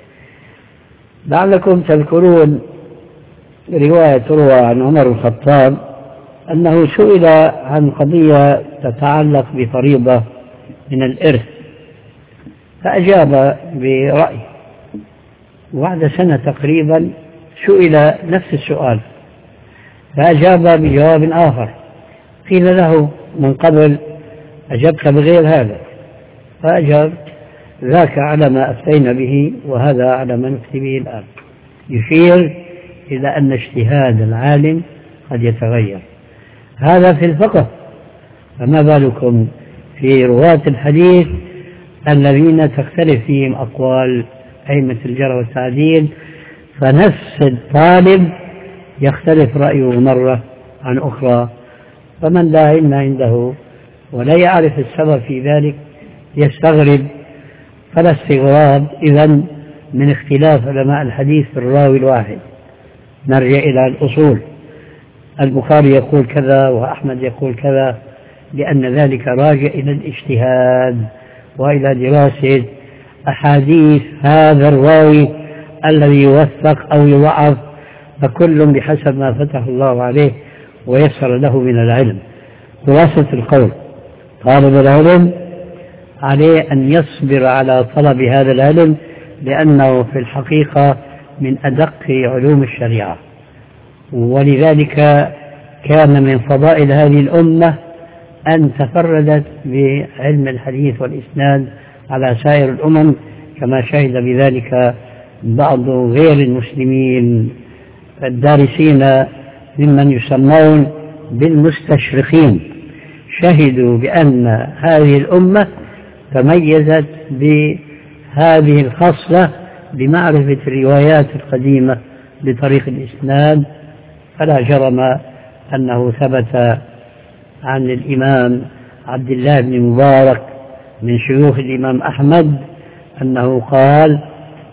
لعلكم تذكرون رواية تروى عن عمر بن الخطاب أنه سئل عن قضية تتعلق بفريضة من الإرث فأجاب برأي، وبعد سنة تقريبا سئل نفس السؤال فأجاب بجواب آخر، قيل له من قبل أجبت بغير هذا، فأجاب ذاك على ما أفتينا به وهذا على ما نفتي به الآن، يشير إلى أن اجتهاد العالم قد يتغير. هذا في الفقه، فما بالكم في رواة الحديث الذين تختلف فيهم أقوال أئمة الجرح والتعديل، فنفس الطالب يختلف رأيه مرة عن أخرى، فمن لا علم عنده ولا يعرف السبب في ذلك يستغرب. فلا استغراب إذن من اختلاف علماء الحديث في الراوي الواحد. نرجع إلى الأصول، البخاري يقول كذا وأحمد يقول كذا، لأن ذلك راجع إلى الاجتهاد وإلى دراسة أحاديث هذا الراوي الذي يوثق أو يضعف، فكل بحسب ما فتح الله عليه ويسر له من العلم. خلاصة القول، طالب العلم عليه أن يصبر على طلب هذا العلم، لأنه في الحقيقة من أدق علوم الشريعة، ولذلك كان من فضائل هذه الأمة أن تفردت بعلم الحديث والإسناد على سائر الأمم، كما شهد بذلك بعض غير المسلمين الدارسين ممن يسمون بالمستشرقين، شهدوا بأن هذه الأمة تميزت بهذه الخصلة بمعرفة الروايات القديمة بطريق الإسناد. فلا جرم أنه ثبت عن الإمام عبد الله بن مبارك من شيوخ الإمام أحمد أنه قال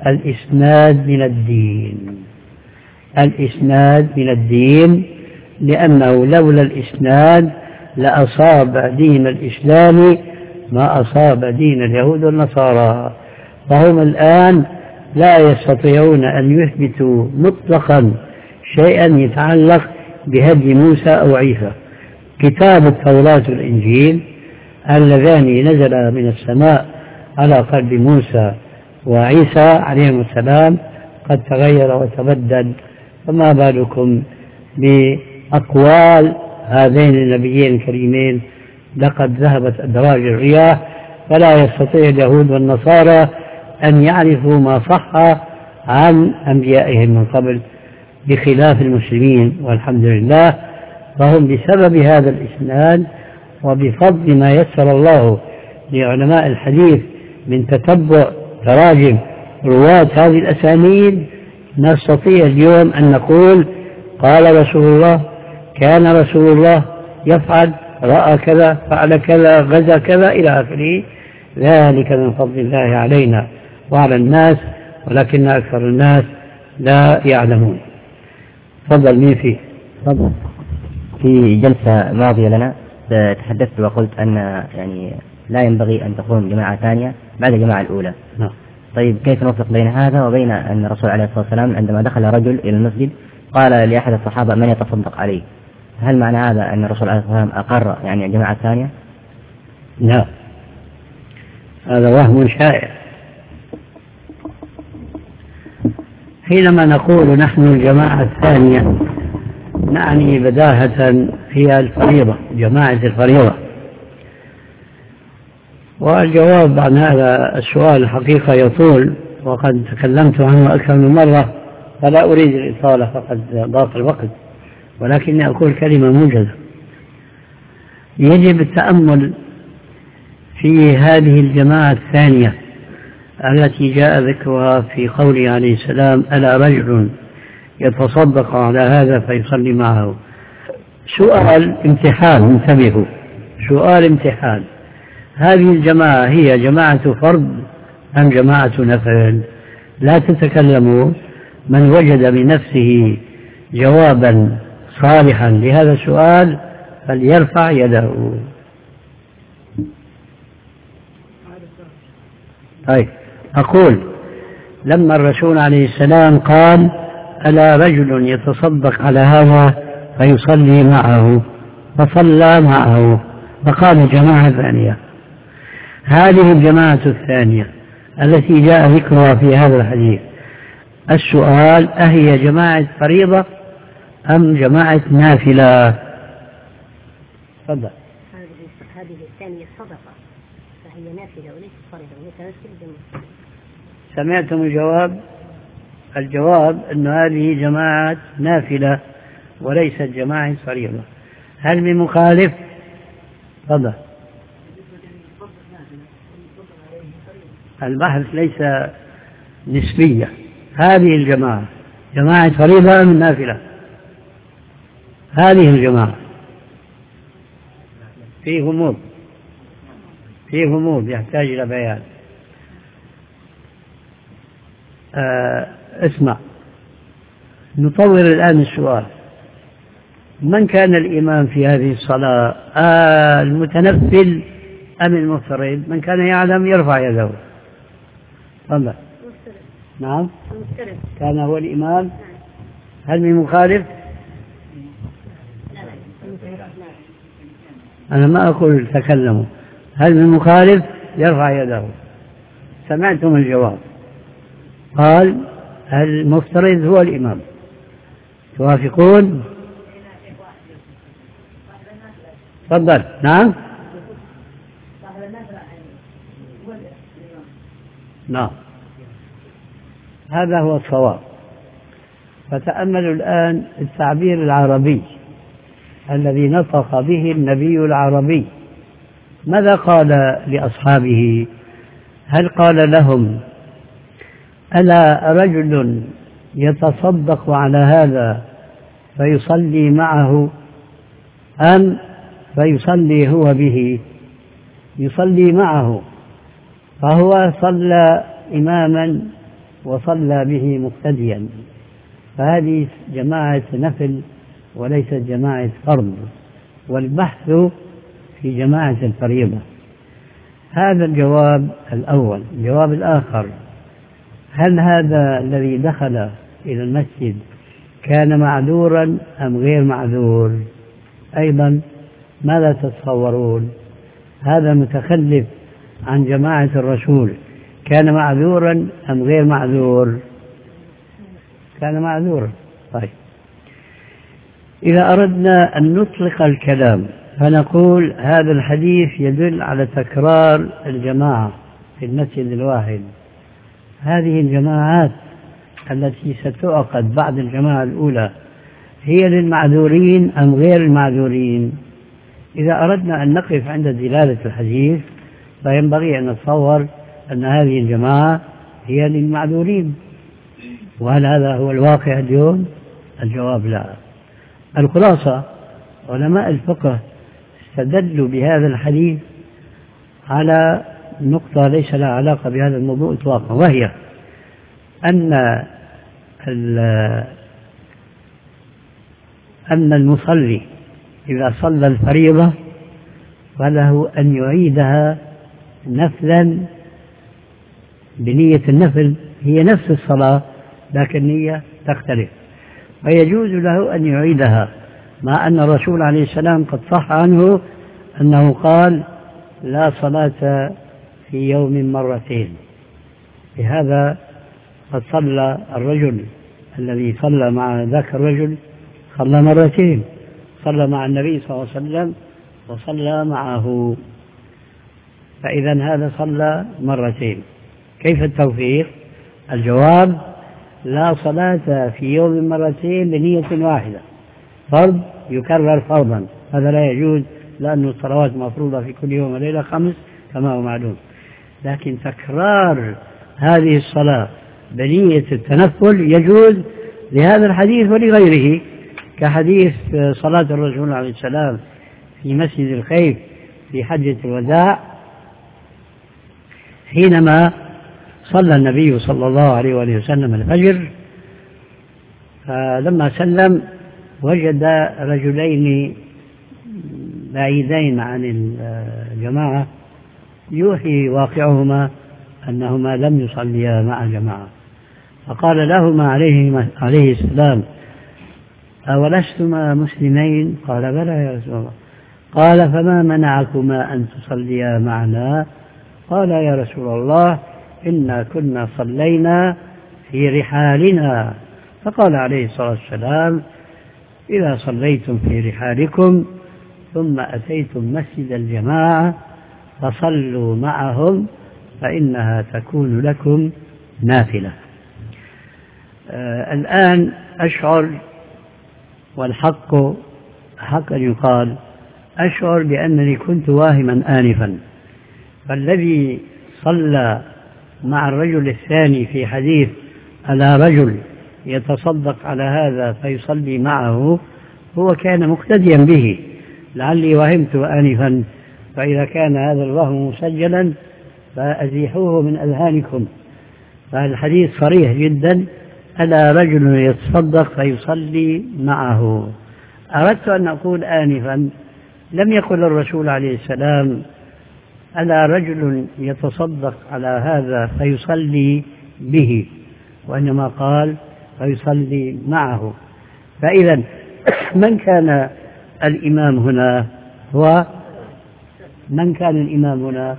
الإسناد من الدين. الإسناد من الدين، لأنه لولا الإسناد لأصاب دين الإسلام ما أصاب دين اليهود والنصارى. فهم الآن لا يستطيعون أن يثبتوا مطلقا شيئا يتعلق بهدي موسى أو عيسى. كتاب التوراة والإنجيل اللذان نزل من السماء على قلب موسى وعيسى عليهم السلام قد تغير وتبدل، فما بالكم بأقوال هذين النبيين الكريمين؟ لقد ذهبت أدراج الرياح، فلا يستطيع اليهود والنصارى أن يعرفوا ما صح عن أنبيائهم من قبل، بخلاف المسلمين والحمد لله. فهم بسبب هذا الإسناد وبفضل ما يسر الله لعلماء الحديث من تتبع تراجم رواة هذه الأسانيد نستطيع اليوم أن نقول قال رسول الله، كان رسول الله يفعل، رأى كذا، فعل كذا، غزا كذا إلى آخره. ذلك من فضل الله علينا وعلى الناس، ولكن أكثر الناس لا يعلمون. تفضل. مين فيه؟ تفضل. في جلسة ماضية لنا تحدثت وقلت أن يعني لا ينبغي أن تكون جماعة ثانية بعد الجماعة الأولى. نعم. طيب كيف نوفق بين هذا وبين أن الرسول عليه الصلاة والسلام عندما دخل رجل إلى المسجد قال لأحد الصحابة من يتصدق عليه؟ هل معنى هذا أن الرسول عليه الصلاة والسلام أقر يعني الجماعة الثانية؟ لا، هذا وهم شائع. حينما نقول نحن الجماعة الثانية نعني بداهة هي الفريضة، جماعة الفريضة. والجواب عن هذا السؤال الحقيقة يطول، وقد تكلمت عنه أكثر من مرة، فلا أريد الإطالة فقد ضاق الوقت، ولكني أقول كلمة موجزة. يجب التأمل في هذه الجماعة الثانية التي جاء ذكرها في قوله عليه السلام ألا رجل يتصدق على هذا فيصلي معه. سؤال امتحان، انتبهوا، سؤال امتحان. هذه الجماعة هي جماعة فرد أم جماعة نفل؟ لا تتكلموا. من وجد بنفسه جوابا صالحا لهذا السؤال فليرفع يده. طيب، أقول لما الرسول عليه السلام قال ألا رجل يتصدق على هذا فيصلي معه، فصلى معه، فقال جماعة ثانية. هذه الجماعة الثانية التي جاء ذكرها في هذا الحديث، السؤال أهي جماعة فريضة أم جماعة نافلة؟ تفضل. هذه الثانية صدقة، فهي نافلة وليست فريضة، وهي تمثل الجماعة. سمعتم الجواب؟ الجواب أن هذه جماعة نافلة وليست جماعة فريضة. هل من مخالف؟ تفضل. البحث ليس نسبية. هذه الجماعة جماعة فريضة أم نافلة؟ هذه الجماعة فيه غموض، فيه غموض يحتاج إلى بيان. اسمع، نطور الآن السؤال. من كان الإمام في هذه الصلاة؟ المتنفل أم المفترض؟ من كان يعلم يرفع يده. تفضل. نعم، كان هو الإمام. هل من مخالف؟ أنا ما أقول تكلموا. هل من مخالف؟ يرفع يده. سمعتم الجواب. قال المفترض هو الإمام. توافقون؟ تفضل. نعم. نعم، هذا هو الصواب. فتأملوا الآن التعبير العربي الذي نطق به النبي العربي. ماذا قال لأصحابه؟ هل قال لهم ألا رجل يتصدق على هذا فيصلي معه، أم فيصلي هو به؟ يصلي معه، فهو صلى إماما وصلى به مقتديا، فهذه جماعة نفل وليست جماعة فرض، والبحث في جماعة الفريضة. هذا الجواب الأول. الجواب الآخر: هل هذا الذي دخل إلى المسجد كان معذورا أم غير معذور؟ أيضا ماذا تتصورون؟ هذا متخلف عن جماعة الرسول كان معذورا أم غير معذور؟ كان معذورا. طيب، إذا أردنا أن نطلق الكلام فنقول هذا الحديث يدل على تكرار الجماعة في المسجد الواحد. هذه الجماعات التي ستعقد بعد الجماعة الأولى هي للمعذورين أم غير المعذورين؟ إذا أردنا أن نقف عند دلالة الحديث فينبغي أن نتصور أن هذه الجماعة هي للمعذورين. وهل هذا هو الواقع اليوم؟ الجواب لا. الخلاصة: علماء الفقه استدلوا بهذا الحديث على نقطة ليس لها علاقة بهذا الموضوع إطلاقا، وهي أن المصلي إذا صلى الفريضة فله أن يعيدها نفلا بنية النفل، هي نفس الصلاة لكن النية تختلف، فيجوز له أن يعيدها، مع أن الرسول عليه السلام قد صح عنه أنه قال: لا صلاة في يوم مرتين. لهذا قد صلى الرجل الذي صلى مع ذاك الرجل صلى مرتين، صلى مع النبي صلى الله عليه وسلم وصلى معه، فإذا هذا صلى مرتين. كيف التوفيق؟ الجواب: لا صلاة في يوم مرتين بنية واحدة، فرض يكرر فرضا، هذا لا يجوز، لأن الصلوات مفروضة في كل يوم وليلة 5 كما هو معلوم. لكن تكرار هذه الصلاة بنية التنفل يجوز لهذا الحديث ولغيره، كحديث صلاة الرسول عليه السلام في مسجد الخيف في حجة الوداع حينما صلى النبي صلى الله عليه وآله وسلم الفجر، فلما سلم وجد رجلين بعيدين عن الجماعة يوحي واقعهما أنهما لم يصليا مع الجماعة، فقال لهما عليه السلام: أولستما مسلمين؟ قال: بلى يا رسول الله. قال: فما منعكما أن تصليا معنا؟ قال: يا رسول الله إنا كنا صلينا في رحالنا. فقال عليه الصلاة والسلام: إذا صليتم في رحالكم ثم أتيتم مسجد الجماعة فصلوا معهم فإنها تكون لكم نافلة. الآن أشعر، والحق حق أن يقال، أشعر بأنني كنت واهما آنفا، فالذي صلى مع الرجل الثاني في حديث على رجل يتصدق على هذا فيصلي معه هو كان مقتديا به، لعلي وهمت آنفا، فإذا كان هذا الوهم مسجلا فأزيحوه من أذهانكم. فالحديث صريح جدا: ألا رجل يتصدق فيصلي معه. أردت أن أقول آنفا لم يقل الرسول عليه السلام: ألا رجل يتصدق على هذا فيصلي به، وإنما قال: فيصلي معه. فإذا من كان الإمام هنا؟ هو من كان الإمام هنا؟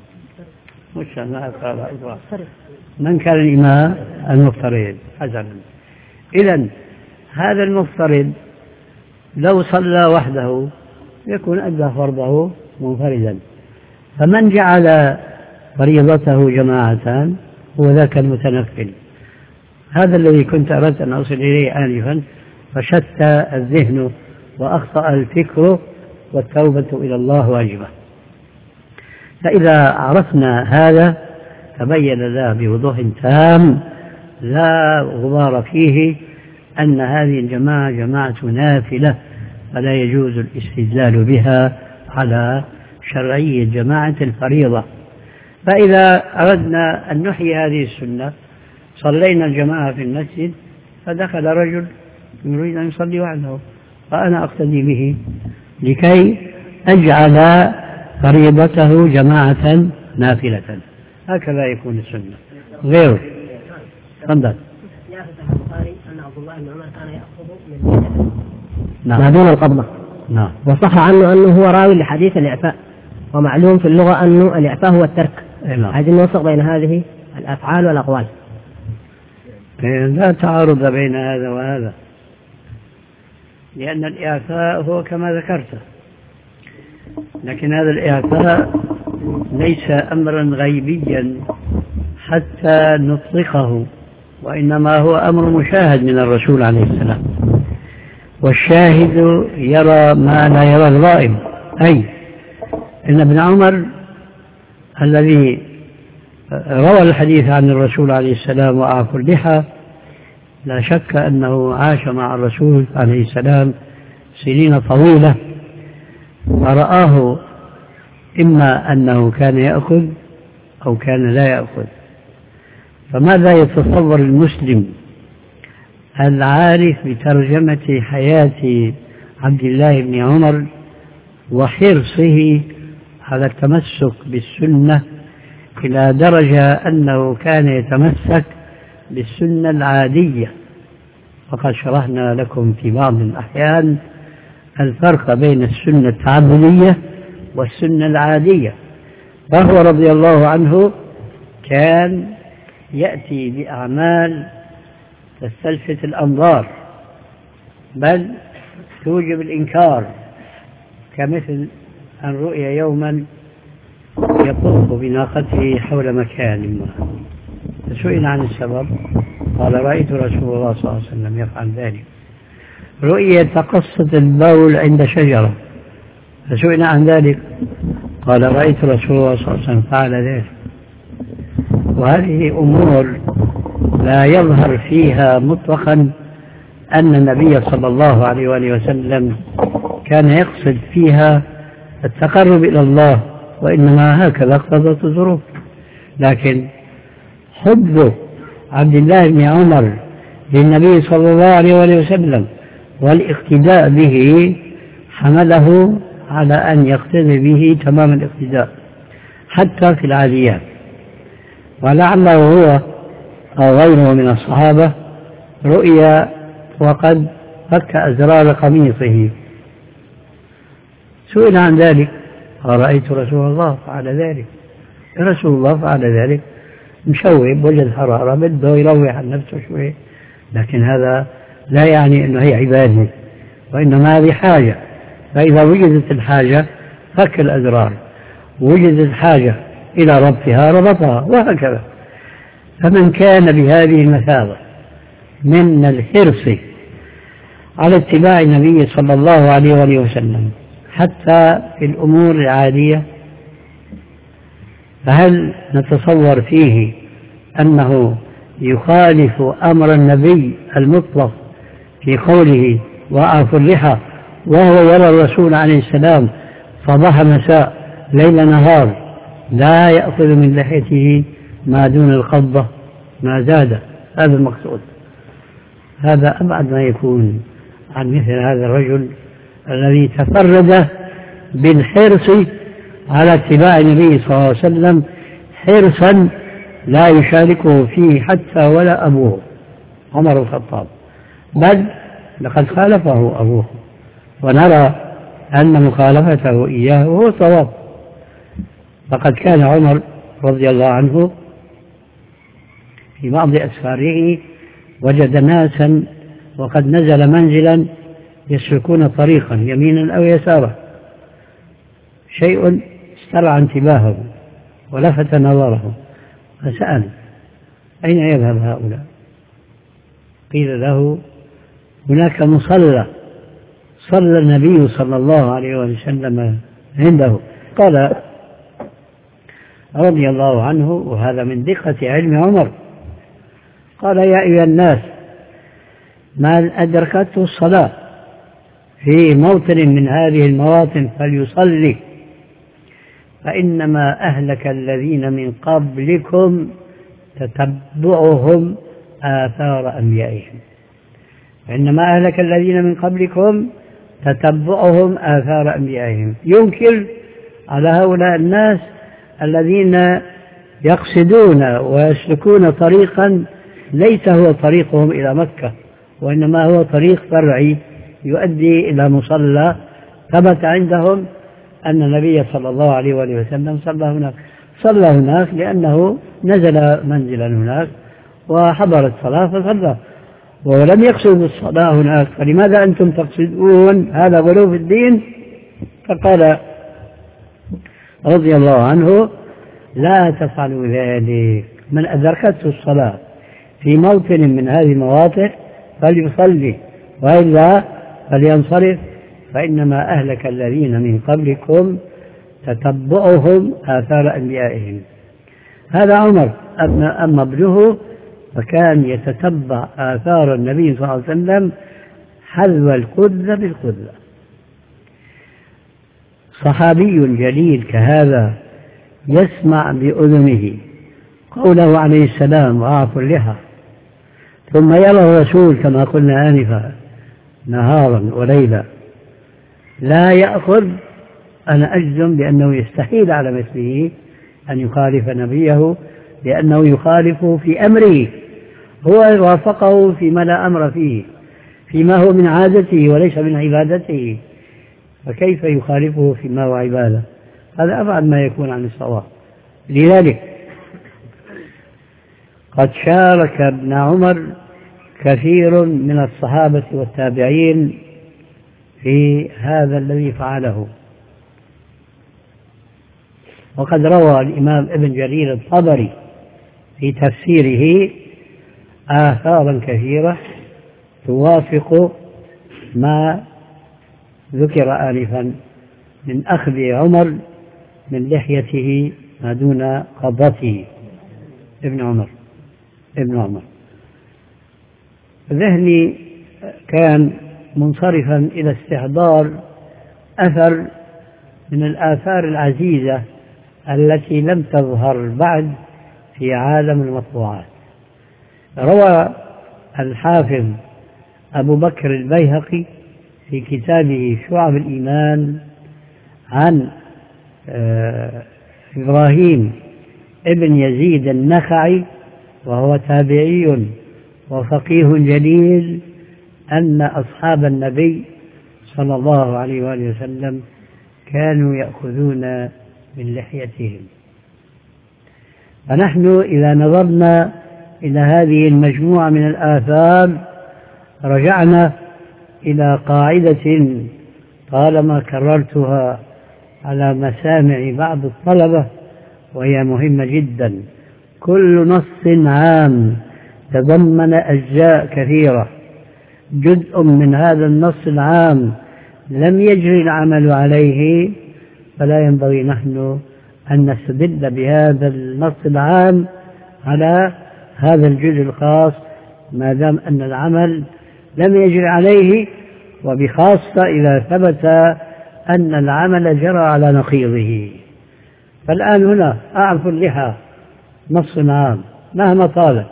من كان الإمام؟ المفترض. حسنا، إذن هذا المفترض لو صلى وحده يكون أدى فرضه منفردا، فمن جعل فريضته جماعة هو ذاك المتنفل. هذا الذي كنت أردت أن أصل إليه آنفا، فشتى الذهن وأخطأ الفكر، والتوبة إلى الله واجبة. فإذا عرفنا هذا تبين لنا بوضوح تام لا غبار فيه أن هذه الجماعة جماعة نافلة، فلا يجوز الاستدلال بها على شرعية جماعة الفريضة. فإذا أردنا أن نحيي هذه السنة صلينا الجماعة في المسجد فدخل رجل يريد أن يصلي وحده فأنا أقتدي به لكي أجعل فريضته جماعة نافلة. هكذا يكون السنة غيره. تفضل. جاء في البخاري أن عبد الله بن عمر كان يأخذ من ما دون القبضة. نعم. وصح عنه أنه هو راوي لحديث الإعفاء، ومعلوم في اللغة أنه الإعفاء هو الترك. عايزين نوفق بين هذه الأفعال والأقوال. لا تعارض بين هذا وهذا، لأن الإعفاء هو كما ذكرت، لكن هذا الإعفاء ليس أمرا غيبيا حتى نطلقه، وإنما هو أمر مشاهد من الرسول عليه السلام، والشاهد يرى ما لا يرى الغائب. أي إن ابن عمر الذي روى الحديث عن الرسول عليه السلام وأعفى اللحى لا شك أنه عاش مع الرسول عليه السلام سنين طويلة، ورآه إما أنه كان يأخذ أو كان لا يأخذ. فماذا يتصور المسلم العارف بترجمة حياة عبد الله بن عمر وحرصه على التمسك بالسنة إلى درجة أنه كان يتمسك بالسنة العادية؟ وقد شرحنا لكم في بعض الأحيان الفرق بين السنة التعبدية والسنة العادية. فهو رضي الله عنه كان يأتي بأعمال تستلفت الأنظار بل توجب الإنكار، كمثل أن رؤي يوما يطوف بناقته حول مكان ما، فسئل عن السبب قال رأيت رسول الله صلى الله عليه وسلم يفعل ذلك. رؤي يتقصد البول عند شجرة، فسئل عن ذلك قال رأيت رسول الله صلى الله عليه وسلم فعل ذلك. وهذه أمور لا يظهر فيها مطلقا أن النبي صلى الله عليه وآله وسلم كان يقصد فيها التقرب إلى الله، وإنما هكذا اقتضت الظروف. لكن حب عبد الله بن عمر للنبي صلى الله عليه وآله وسلم والاقتداء به حمله على أن يقتدي به تمام الاقتداء حتى في العاديات. ولعله هو أو غيره من الصحابة رؤيا وقد فك أزرار قميصه، سئل عن ذلك قال رأيت رسول الله فعل ذلك. رسول الله فعل ذلك، مشوب وجد حرارة بده يروح عن نفسه شوي، لكن هذا لا يعني أنه هي عبادة، وإنما هذه حاجة. فإذا وجدت الحاجة فك الأزرار، وجدت حاجة إلى ربطها ربطها، وهكذا. فمن كان بهذه المثابة من الحرص على اتباع النبي صلى الله عليه وآله وسلم حتى في الأمور العادية، فهل نتصور فيه أنه يخالف أمر النبي المطلق في قوله وأعفوا اللحى، وهو يرى الرسول عليه السلام صباح مساء ليل نهار لا يأخذ من لحيته ما دون القبضة ما زاد؟ هذا المقصود. هذا أبعد ما يكون عن مثل هذا الرجل الذي تفرد بالحرص على اتباع النبي صلى الله عليه وسلم حرصا لا يشاركه فيه حتى ولا أبوه عمر الخطاب، بل لقد خالفه أبوه، ونرى أن مخالفته إياه هو صواب. فقد كان عمر رضي الله عنه في بعض أسفاره وجد ناسا وقد نزل منزلا يسلكون طريقا يمينا أو يسارا، شيء استرعى انتباهه ولفت نظره، فسأل أين يذهب هؤلاء؟ قيل له هناك مصلى صلى النبي صلى الله عليه وسلم عنده. قال رضي الله عنه، وهذا من دقة علم عمر، قال يا أيها الناس من أدركته الصلاة في موطن من هذه المواطن فليصلي، فإنما أهلك الذين من قبلكم تتبعهم آثار أنبيائهم، إنما أهلك الذين من قبلكم تتبعهم آثار أنبيائهم. ينكر على هؤلاء الناس الذين يقصدون ويسلكون طريقا ليس هو طريقهم إلى مكة، وإنما هو طريق فرعي يؤدي إلى مصلى ثبت عندهم أن النبي صلى الله عليه وآله وسلم صلى هناك لأنه نزل منزلا هناك وحضر الصلاة فصلى، ولم يقصد الصلاة هناك، فلماذا أنتم تقصدون هذا غلو في الدين؟ فقال رضي الله عنه: لا تفعلوا ذلك، من أدركته الصلاة في موطن من هذه المواطن فليصلي وإلا فلينصرف، فإنما أهلك الذين من قبلكم تتبعهم آثار أنبيائهم. هذا عمر. أما ابنه فكان يتتبع آثار النبي صلى الله عليه وسلم حذو القذة بالقذة. صحابي جليل كهذا يسمع بأذنه قوله عليه السلام: وأعفوا اللحى، ثم يرى الرسول كما قلنا آنفا نهارا وليلا لا يأخذ، أنا أجزم بأنه يستحيل على مثله أن يخالف نبيه، لأنه يخالفه في أمره، هو وافقه فيما لا أمر فيه، فيما هو من عادته وليس من عبادته، فكيف يخالفه فيما هو عبادة؟ هذا أبعد ما يكون عن الصواب. لذلك قد شارك ابن عمر كثير من الصحابة والتابعين في هذا الذي فعله. وقد روى الإمام ابن جرير الطبري في تفسيره آثارا كثيرة توافق ما ذكر آنفا من أخذ عمر من لحيته ما دون قبضته. ابن عمر ذهني كان منصرفا إلى استحضار أثر من الآثار العزيزة التي لم تظهر بعد في عالم المطبوعات. روى الحافظ أبو بكر البيهقي في كتابه شعب الإيمان عن إبراهيم ابن يزيد النخعي، وهو تابعي وفقيه جليل، أن أصحاب النبي صلى الله عليه وآله وسلم كانوا يأخذون من لحيتهم. فنحن إذا نظرنا إلى هذه المجموعة من الآثار رجعنا إلى قاعدة طالما كررتها على مسامع بعض الطلبة وهي مهمة جدا: كل نص عام تضمن أجزاء كثيرة، جزء من هذا النص العام لم يجري العمل عليه، فلا ينبغي نحن أن نستدل بهذا النص العام على هذا الجزء الخاص ما دام أن العمل لم يجري عليه، وبخاصة إذا ثبت أن العمل جرى على نقيضه. فالآن هنا أعرف اللحى نص عام مهما طالت،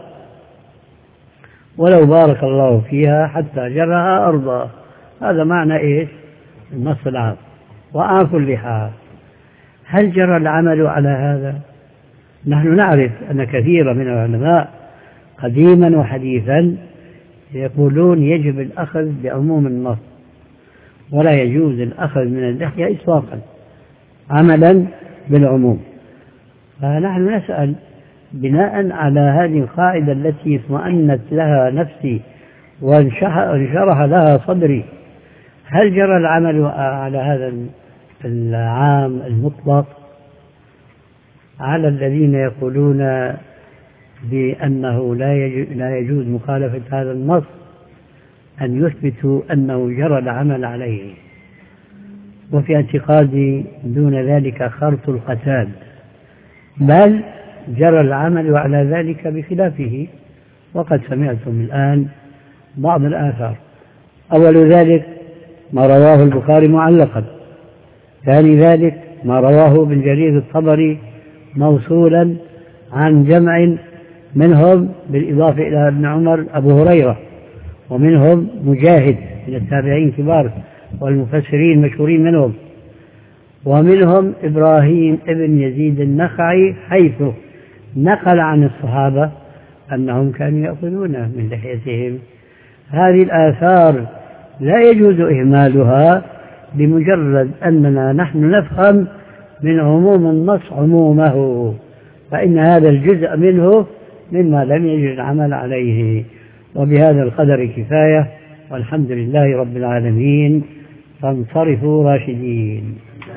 ولو بارك الله فيها حتى جرها أرضا، هذا معنى إيش؟ النص العام. وأعرف اللحى، هل جرى العمل على هذا؟ نحن نعرف أن كثير من العلماء قديما وحديثا يقولون يجب الأخذ بعموم النص ولا يجوز الأخذ من اللحية إطلاقا عملا بالعموم. فنحن نسأل بناء على هذه القاعدة التي اطمأنت لها نفسي وانشرح لها صدري، هل جرى العمل على هذا العام المطلق على الذين يقولون بأنه لا يجوز مخالفة هذا النص أن يثبتوا أنه جرى العمل عليه؟ وفي اعتقادي دون ذلك خرط القتاد، بل جرى العمل على ذلك بخلافه. وقد سمعتم الآن بعض الآثار، أول ذلك ما رواه البخاري معلقا، ثاني ذلك ما رواه ابن جرير الطبري موصولا عن جمع منهم بالإضافة إلى ابن عمر أبو هريرة، ومنهم مجاهد من التابعين كبار والمفسرين مشهورين منهم، ومنهم إبراهيم ابن يزيد النخعي حيث نقل عن الصحابة أنهم كانوا يأخذون من لحيتهم. هذه الآثار لا يجوز إهمالها بمجرد أننا نحن نفهم من عموم النص عمومه، فإن هذا الجزء منه مما لم يجد العمل عليه. وبهذا القدر كفاية، والحمد لله رب العالمين، فانصرفوا راشدين.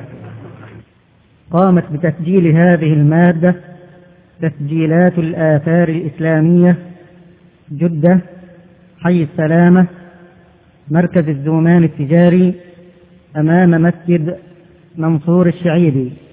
قامت بتسجيل هذه المادة تسجيلات الآثار الإسلامية، جدة، حي السلامة، مركز الزومان التجاري، أمام مسجد منصور الشعيبي.